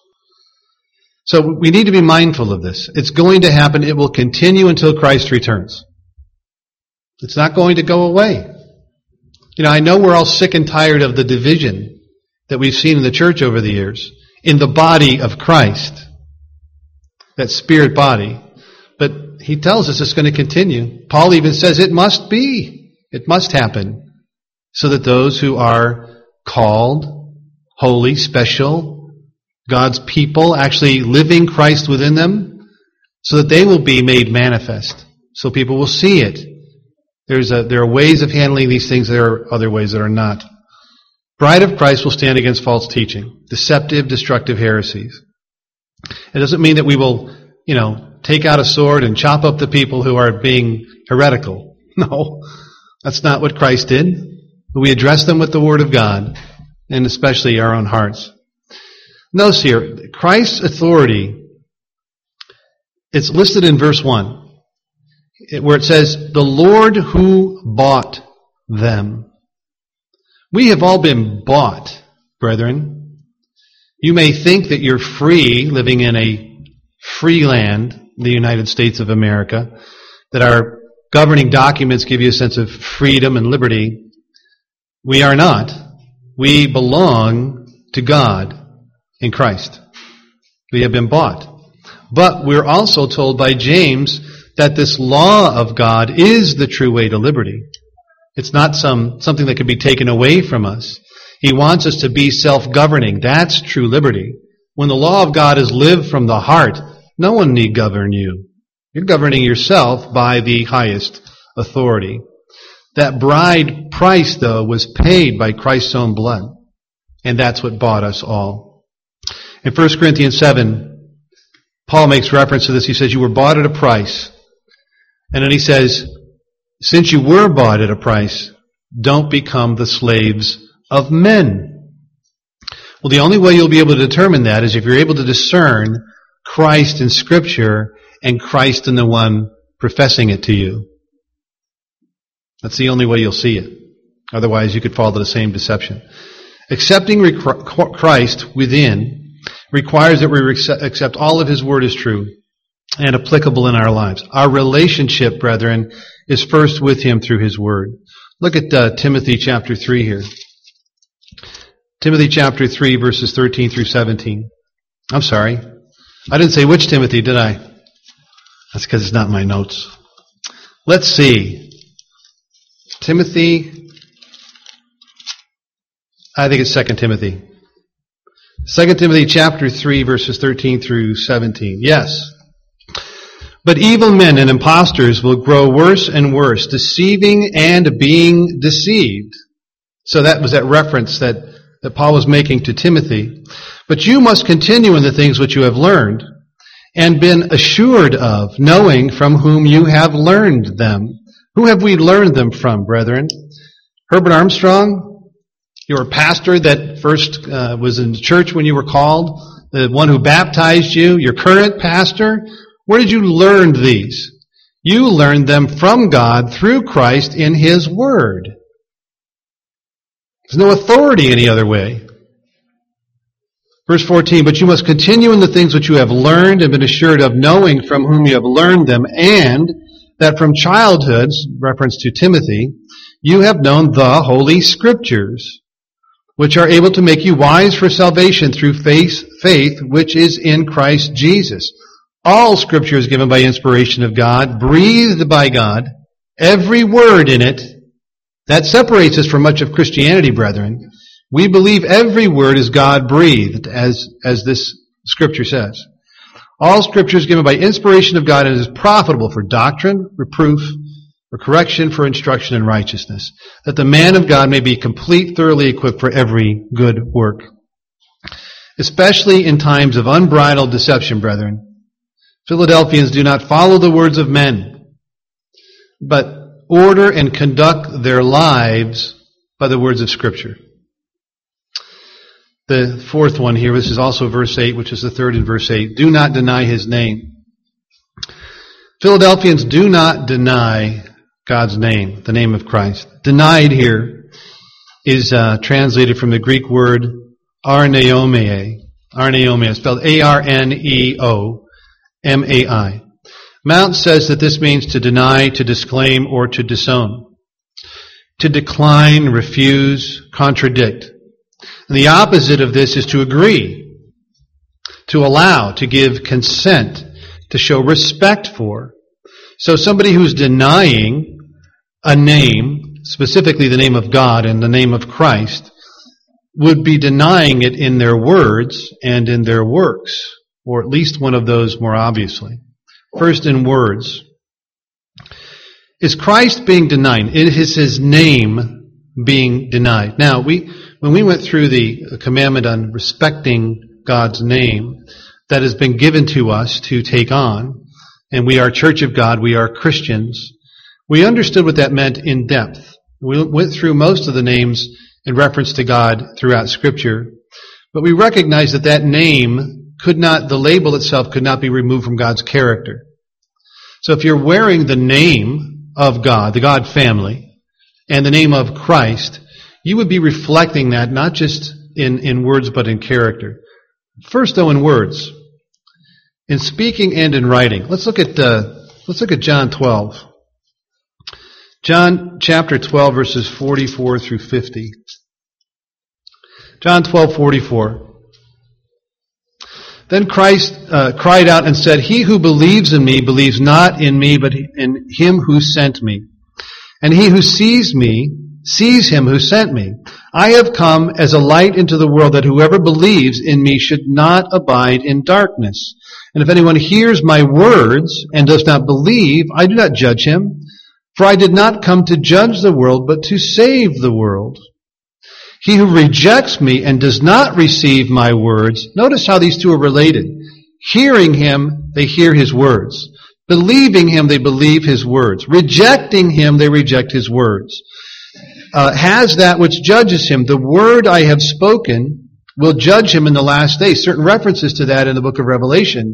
So we need to be mindful of this. It's going to happen. It will continue until Christ returns. It's not going to go away. I know we're all sick and tired of the division that we've seen in the church over the years, in the body of Christ, that spirit body. But he tells us it's going to continue. Paul even says it must be. It must happen. So that those who are called, holy, special, God's people, actually living Christ within them, so that they will be made manifest. So people will see it. There are ways of handling these things. There are other ways that are not. Bride of Christ will stand against false teaching, deceptive, destructive heresies. It doesn't mean that we will, take out a sword and chop up the people who are being heretical. No, that's not what Christ did. We address them with the Word of God, and especially our own hearts. Notice here, Christ's authority, it's listed in verse 1, where it says, the Lord who bought them. We have all been bought, brethren. You may think that you're free, living in a free land, the United States of America, that our governing documents give you a sense of freedom and liberty. We are not. We belong to God in Christ. We have been bought. But we're also told by James that this law of God is the true way to liberty. It's not something that can be taken away from us. He wants us to be self-governing. That's true liberty. When the law of God is lived from the heart, no one need govern you. You're governing yourself by the highest authority. That bride price, though, was paid by Christ's own blood. And that's what bought us all. In 1 Corinthians 7, Paul makes reference to this. He says, you were bought at a price. And then he says, since you were bought at a price, don't become the slaves of men. Well, the only way you'll be able to determine that is if you're able to discern Christ in Scripture and Christ in the one professing it to you. That's the only way you'll see it. Otherwise, you could fall to the same deception. Accepting Christ within requires that we accept all of His Word as true and applicable in our lives. Our relationship, brethren, is first with Him through His Word. Look at Timothy chapter 3 here. Timothy chapter 3, verses 13 through 17. I'm sorry. I didn't say which Timothy, did I? That's because it's not in my notes. Let's see. Timothy, I think it's 2 Timothy. 2 Timothy chapter 3, verses 13 through 17. Yes. But evil men and impostors will grow worse and worse, deceiving and being deceived. So that was that reference that Paul was making to Timothy. But you must continue in the things which you have learned and been assured of, knowing from whom you have learned them. Who have we learned them from, brethren? Herbert Armstrong, your pastor that first was in the church when you were called, the one who baptized you, your current pastor. Where did you learn these? You learned them from God through Christ in His Word. There's no authority any other way. Verse 14, but you must continue in the things which you have learned and been assured of, knowing from whom you have learned them, and that from childhood, reference to Timothy, you have known the Holy Scriptures, which are able to make you wise for salvation through faith which is in Christ Jesus. All Scripture is given by inspiration of God, breathed by God, every word in it. That separates us from much of Christianity, brethren. We believe every word is God-breathed, as this Scripture says. All Scripture is given by inspiration of God and is profitable for doctrine, reproof, for correction, for instruction in righteousness, that the man of God may be complete, thoroughly equipped for every good work. Especially in times of unbridled deception, brethren, Philadelphians do not follow the words of men, but order and conduct their lives by the words of Scripture. The fourth one here, this is also verse 8, which is the third in verse 8. Do not deny His name. Philadelphians do not deny God's name, the name of Christ. Denied here is translated from the Greek word arneomai. Arneomai, spelled A-R-N-E-O. M-A-I. Mount says that this means to deny, to disclaim, or to disown. To decline, refuse, contradict. And the opposite of this is to agree, to allow, to give consent, to show respect for. So somebody who's denying a name, specifically the name of God and the name of Christ, would be denying it in their words and in their works. Or at least one of those more obviously. First in words. Is Christ being denied? Is His name being denied? Now, when we went through the commandment on respecting God's name that has been given to us to take on, and we are Church of God, we are Christians, we understood what that meant in depth. We went through most of the names in reference to God throughout Scripture, but we recognized that name the label itself could not be removed from God's character. So if you're wearing the name of God, the God family, and the name of Christ, you would be reflecting that not just in words but in character. First, though, in words. In speaking and in writing. Let's look at John 12. John chapter 12, verses 44 through 50. John 12:44. Then Christ cried out and said, He who believes in me believes not in me, but in Him who sent me. And he who sees me sees Him who sent me. I have come as a light into the world, that whoever believes in me should not abide in darkness. And if anyone hears my words and does not believe, I do not judge him. For I did not come to judge the world, but to save the world. He who rejects me and does not receive my words, notice how these two are related. Hearing Him, they hear His words. Believing Him, they believe His words. Rejecting Him, they reject His words. Has that which judges him. The word I have spoken will judge him in the last days. Certain references to that in the book of Revelation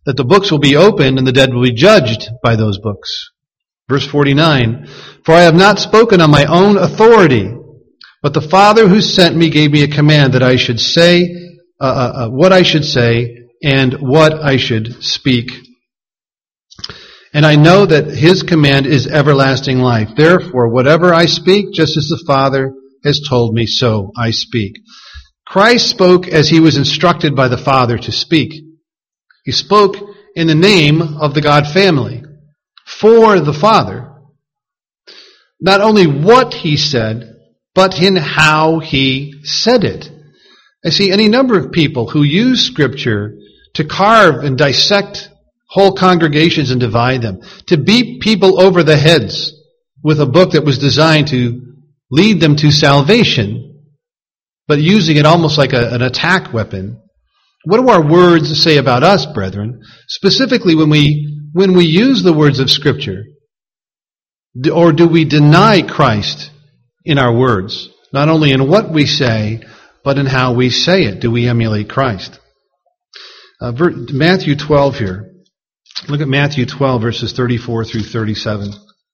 that the books will be opened and the dead will be judged by those books. Verse 49, for I have not spoken on my own authority, but the Father who sent me gave me a command that I should say what I should say and what I should speak. And I know that his command is everlasting life. Therefore, whatever I speak, just as the Father has told me, so I speak. Christ spoke as he was instructed by the Father to speak. He spoke in the name of the God family, for the Father. Not only what he said, but in how he said it. I see any number of people who use Scripture to carve and dissect whole congregations and divide them, to beat people over the heads with a book that was designed to lead them to salvation, but using it almost like an attack weapon. What do our words say about us, brethren? Specifically when we use the words of Scripture, or do we deny Christ in our words? Not only in what we say, but in how we say it. Do we emulate Christ? Matthew 12 here. Look at Matthew 12, verses 34 through 37.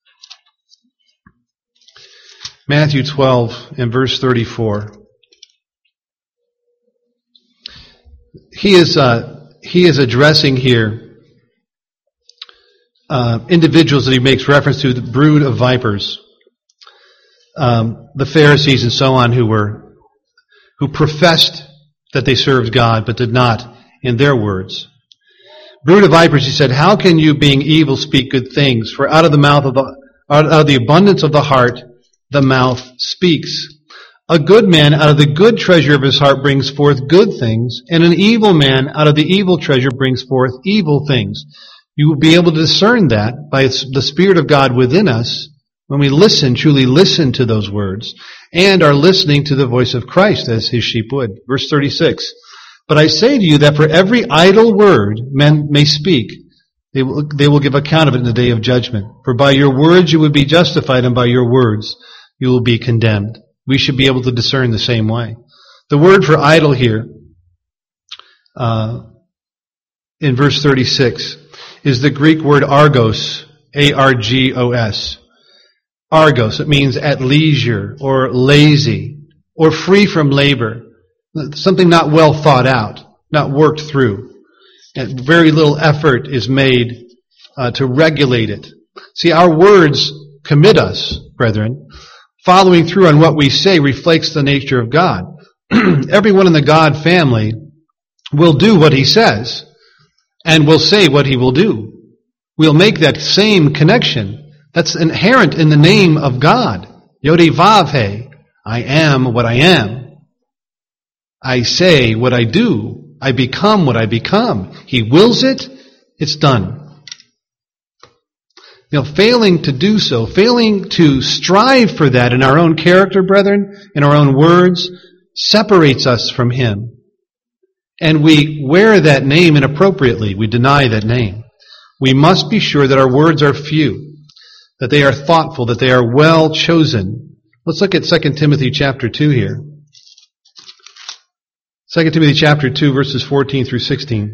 Matthew 12 and verse 34. He is addressing here individuals that he makes reference to, the brood of vipers, the Pharisees and so on, who professed that they served God but did not in their words. Brood of vipers, he said, how can you, being evil, speak good things? For out of the abundance of the heart, the mouth speaks. A good man out of the good treasure of his heart brings forth good things, and an evil man out of the evil treasure brings forth evil things. You will be able to discern that by the Spirit of God within us when we truly listen to those words, and are listening to the voice of Christ as his sheep would. Verse 36. But I say to you that for every idle word men may speak, they will give account of it in the day of judgment. For by your words you will be justified, and by your words you will be condemned. We should be able to discern the same way. The word for idle here, in verse 36, is the Greek word argos, A-R-G-O-S. Argos, it means at leisure, or lazy, or free from labor. Something not well thought out, not worked through. And very little effort is made to regulate it. See, our words commit us, brethren. Following through on what we say reflects the nature of God. Everyone in the God family will do what he says, and will say what he will do. We'll make that same connection. That's inherent in the name of God. Yod-Vav-He. I am what I am. I say what I do. I become what I become. He wills it, it's done. Failing to do so, failing to strive for that in our own character, brethren, in our own words, separates us from him. And we wear that name inappropriately. We deny that name. We must be sure that our words are few, that they are thoughtful, that they are well chosen. Let's look at 2 Timothy chapter 2 here. 2 Timothy chapter 2, verses 14 through 16.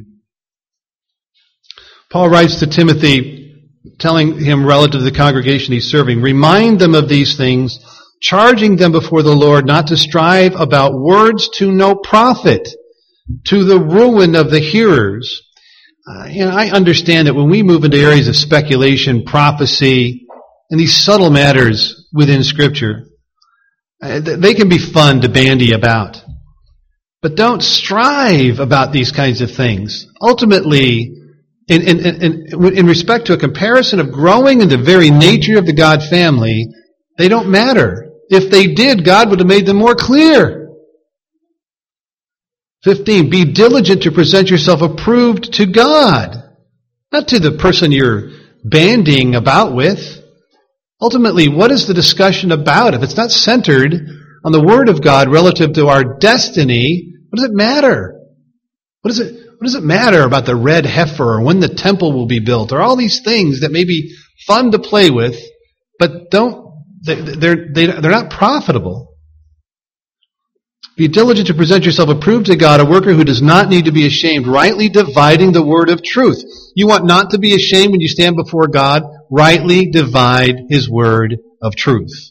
Paul writes to Timothy, telling him relative to the congregation he's serving, remind them of these things, charging them before the Lord not to strive about words to no profit, to the ruin of the hearers. I understand that when we move into areas of speculation, prophecy, and these subtle matters within Scripture, they can be fun to bandy about. But don't strive about these kinds of things. Ultimately, in respect to a comparison of growing in the very nature of the God family, they don't matter. If they did, God would have made them more clear. 15, be diligent to present yourself approved to God, not to the person you're bandying about with. Ultimately, what is the discussion about? If it's not centered on the Word of God relative to our destiny, what does it matter? What does it matter about the red heifer or when the temple will be built or all these things that may be fun to play with, but they're not profitable. Be diligent to present yourself approved to God, a worker who does not need to be ashamed, rightly dividing the word of truth. You want not to be ashamed when you stand before God? Rightly divide His word of truth.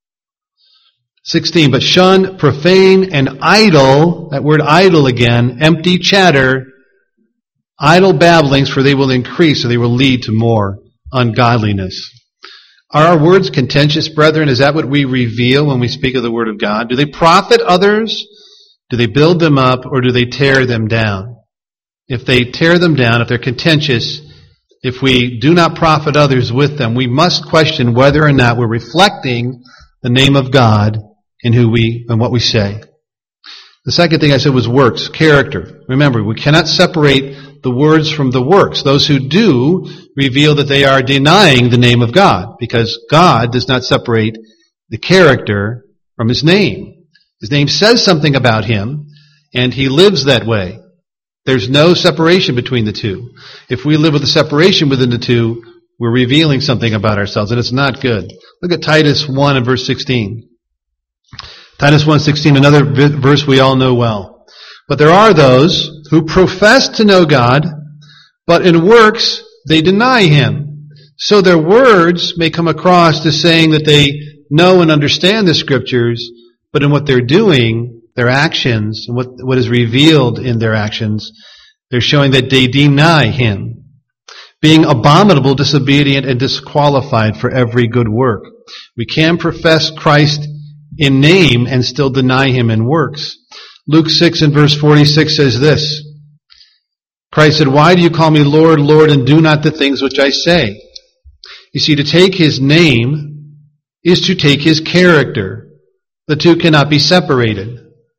16, but shun profane and idle, that word idle again, empty chatter, idle babblings, for they will increase, or they will lead to more ungodliness. Are our words contentious, brethren? Is that what we reveal when we speak of the Word of God? Do they profit others? Do they build them up, or do they tear them down? If they tear them down, if they're contentious, if we do not profit others with them, we must question whether or not we're reflecting the name of God in what we say. The second thing I said was works, character. Remember, we cannot separate the words from the works. Those who do reveal that they are denying the name of God, because God does not separate the character from His name. His name says something about Him, and He lives that way. There's no separation between the two. If we live with a separation within the two, we're revealing something about ourselves, and it's not good. Look at Titus 1 and verse 16. Titus 1:16, another verse we all know well. But there are those who profess to know God, but in works they deny Him. So their words may come across as saying that they know and understand the Scriptures, but in what they're doing, their actions, and what is revealed in their actions, they're showing that they deny Him, being abominable, disobedient, and disqualified for every good work. We can profess Christ in name and still deny Him in works. Luke 6 and verse 46 says this. Christ said, "Why do you call me Lord, Lord, and do not the things which I say?" You see, to take His name is to take His character. The two cannot be separated.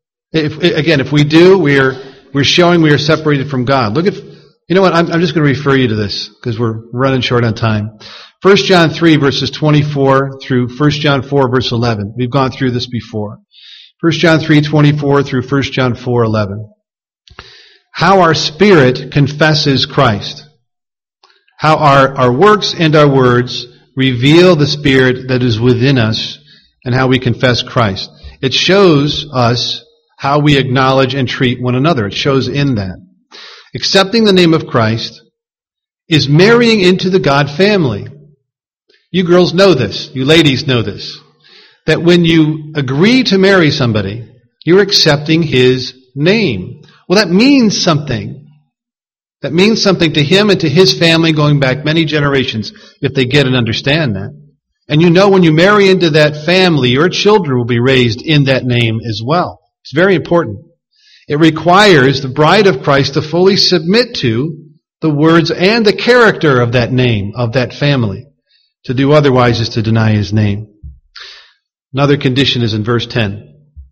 If we do, we're showing we are separated from God. You know what, I'm just going to refer you to this because we're running short on time. 1 John 3 verses 24 through 1 John 4 verse 11. We've gone through this before. 1 John 3:24 through 1 John 4:11. How our spirit confesses Christ. How our works and our words reveal the Spirit that is within us and how we confess Christ. It shows us how we acknowledge and treat one another. It shows in that. Accepting the name of Christ is marrying into the God family. You girls know this. You ladies know this. That when you agree to marry somebody, you're accepting his name. Well, that means something. That means something to him and to his family going back many generations, if they get and understand that. And you know when you marry into that family, your children will be raised in that name as well. It's very important. It requires the bride of Christ to fully submit to the words and the character of that name, of that family. To do otherwise is to deny his name. Another condition is in verse 10.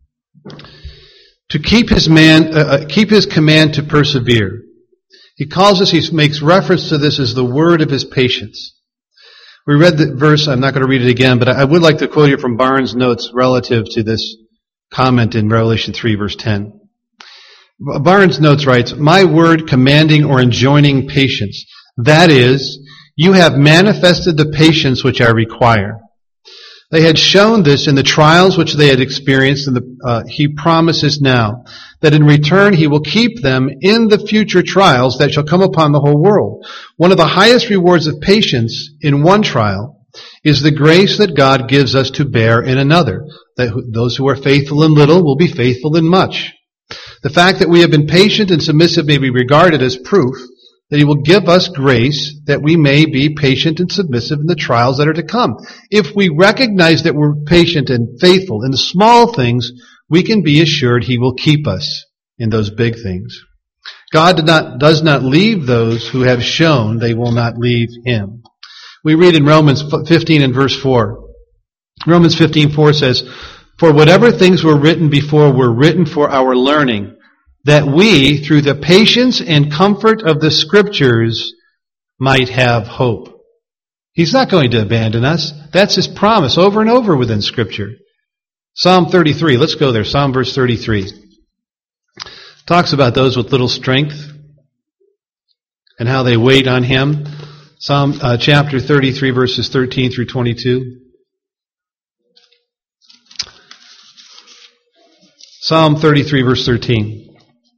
To keep his command to persevere. He makes reference to this as the word of his patience. We read the verse, I'm not going to read it again, but I would like to quote you from Barnes' notes relative to this comment in Revelation 3 verse 10. Barnes' notes writes, "My word commanding or enjoining patience. That is, you have manifested the patience which I require." They had shown this in the trials which they had experienced, and he promises now that in return he will keep them in the future trials that shall come upon the whole world. One of the highest rewards of patience in one trial is the grace that God gives us to bear in another. That those who are faithful in little will be faithful in much. The fact that we have been patient and submissive may be regarded as proof that he will give us grace that we may be patient and submissive in the trials that are to come. If we recognize that we're patient and faithful in the small things, we can be assured he will keep us in those big things. God does not leave those who have shown they will not leave him. We read in Romans 15 and verse 4. Romans 15:4 says, "For whatever things were written before were written for our learning, that we, through the patience and comfort of the Scriptures, might have hope." He's not going to abandon us. That's his promise over and over within Scripture. Psalm 33, let's go there. Psalm verse 33. Talks about those with little strength and how they wait on him. Psalm chapter 33, verses 13 through 22. Psalm 33, verse 13.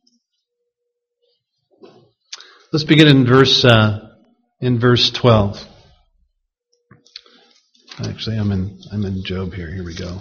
Let's begin in verse 12. Actually, I'm in Job here. Here we go.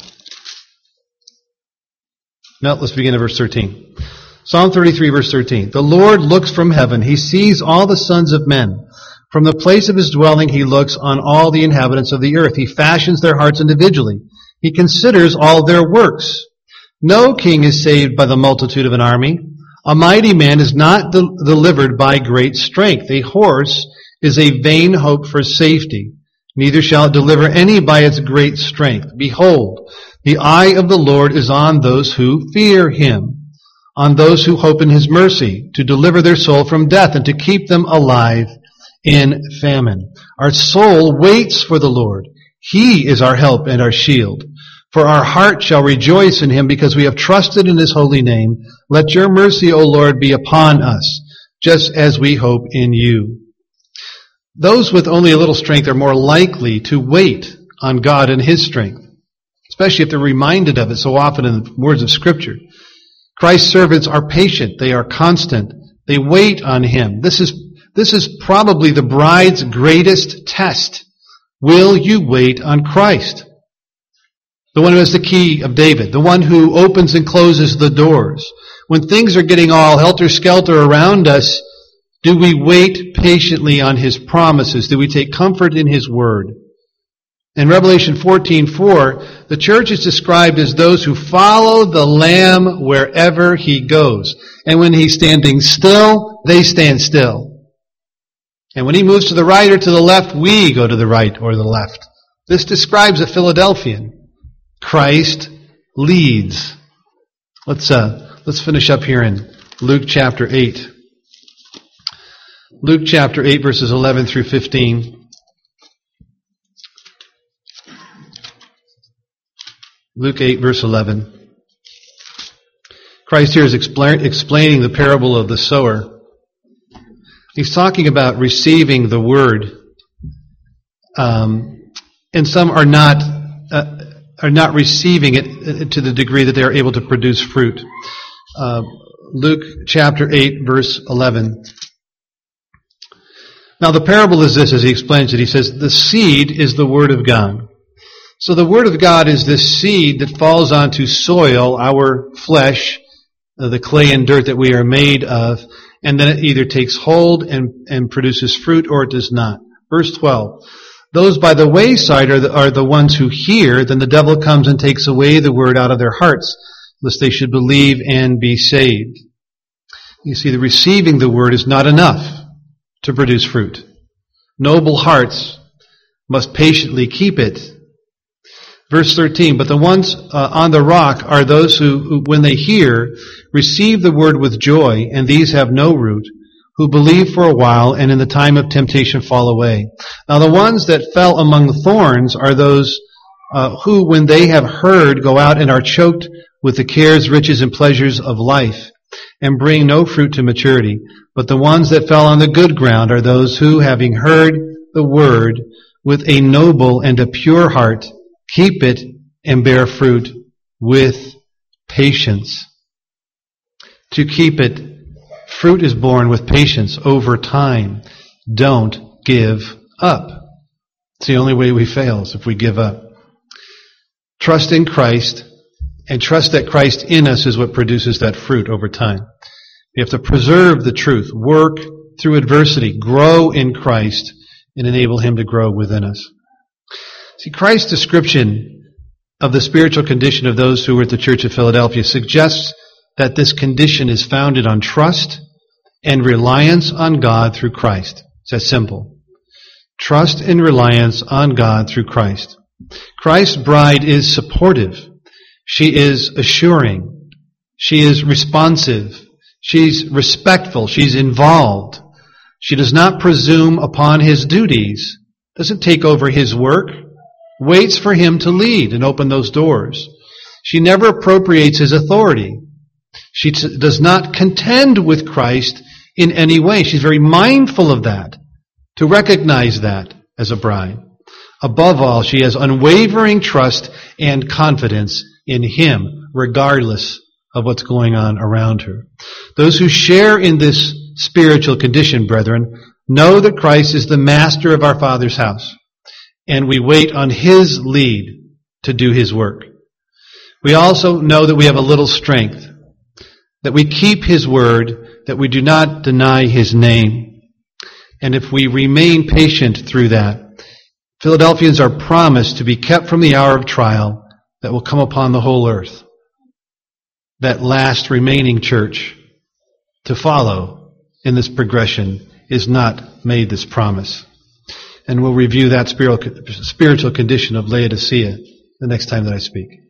No, let's begin at verse 13. Psalm 33, verse 13. The Lord looks from heaven. He sees all the sons of men. From the place of his dwelling, he looks on all the inhabitants of the earth. He fashions their hearts individually. He considers all their works. No king is saved by the multitude of an army. A mighty man is not delivered by great strength. A horse is a vain hope for safety. Neither shall it deliver any by its great strength. Behold, the eye of the Lord is on those who fear him, on those who hope in his mercy, to deliver their soul from death and to keep them alive in famine. Our soul waits for the Lord. He is our help and our shield. For our heart shall rejoice in him because we have trusted in his holy name. Let your mercy, O Lord, be upon us, just as we hope in you. Those with only a little strength are more likely to wait on God and his strength, especially if they're reminded of it so often in the words of Scripture. Christ's servants are patient. They are constant. They wait on him. This is probably the bride's greatest test. Will you wait on Christ? The one who has the key of David, the one who opens and closes the doors. When things are getting all helter-skelter around us, do we wait patiently on his promises? Do we take comfort in his word? In Revelation 14:4, the church is described as those who follow the Lamb wherever he goes. And when he's standing still, they stand still. And when he moves to the right or to the left, we go to the right or the left. This describes a Philadelphian. Christ leads. Let's finish up here in Luke chapter 8. Luke chapter 8, verses 11 through 15. Luke 8, verse 11. Christ here is explaining the parable of the sower. He's talking about receiving the word, and some are not receiving it to the degree that they are able to produce fruit. Luke chapter 8, verse 11. Now the parable is this, as he explains it. He says, the seed is the word of God. So the word of God is this seed that falls onto soil, our flesh, the clay and dirt that we are made of, and then it either takes hold and produces fruit or it does not. Verse 12. Those by the wayside are the ones who hear, then the devil comes and takes away the word out of their hearts, lest they should believe and be saved. You see, the receiving the word is not enough to produce fruit. Noble hearts must patiently keep it. Verse 13, but the ones on the rock are those who, when they hear, receive the word with joy, and these have no root, who believe for a while and in the time of temptation fall away. Now the ones that fell among the thorns are those who, when they have heard, go out and are choked with the cares, riches, and pleasures of life, and bring no fruit to maturity. But the ones that fell on the good ground are those who, having heard the word with a noble and a pure heart, keep it and bear fruit with patience. To keep it, fruit is born with patience over time. Don't give up. It's the only way we fail is if we give up. Trust in Christ and trust that Christ in us is what produces that fruit over time. We have to preserve the truth, work through adversity, grow in Christ, and enable him to grow within us. See, Christ's description of the spiritual condition of those who were at the Church of Philadelphia suggests that this condition is founded on trust and reliance on God through Christ. It's that simple. Trust and reliance on God through Christ. Christ's bride is supportive. She is assuring. She is responsive. She's respectful. She's involved. She does not presume upon his duties, doesn't take over his work, waits for him to lead and open those doors. She never appropriates his authority. She does not contend with Christ in any way. She's very mindful of that, to recognize that as a bride. Above all, she has unwavering trust and confidence in him, regardless of what's going on around her. Those who share in this spiritual condition, brethren, know that Christ is the master of our Father's house, and we wait on His lead to do His work. We also know that we have a little strength, that we keep His word, that we do not deny His name. And if we remain patient through that, Philadelphians are promised to be kept from the hour of trial that will come upon the whole earth. That last remaining church to follow in this progression is not made this promise. And we'll review that spiritual condition of Laodicea the next time that I speak.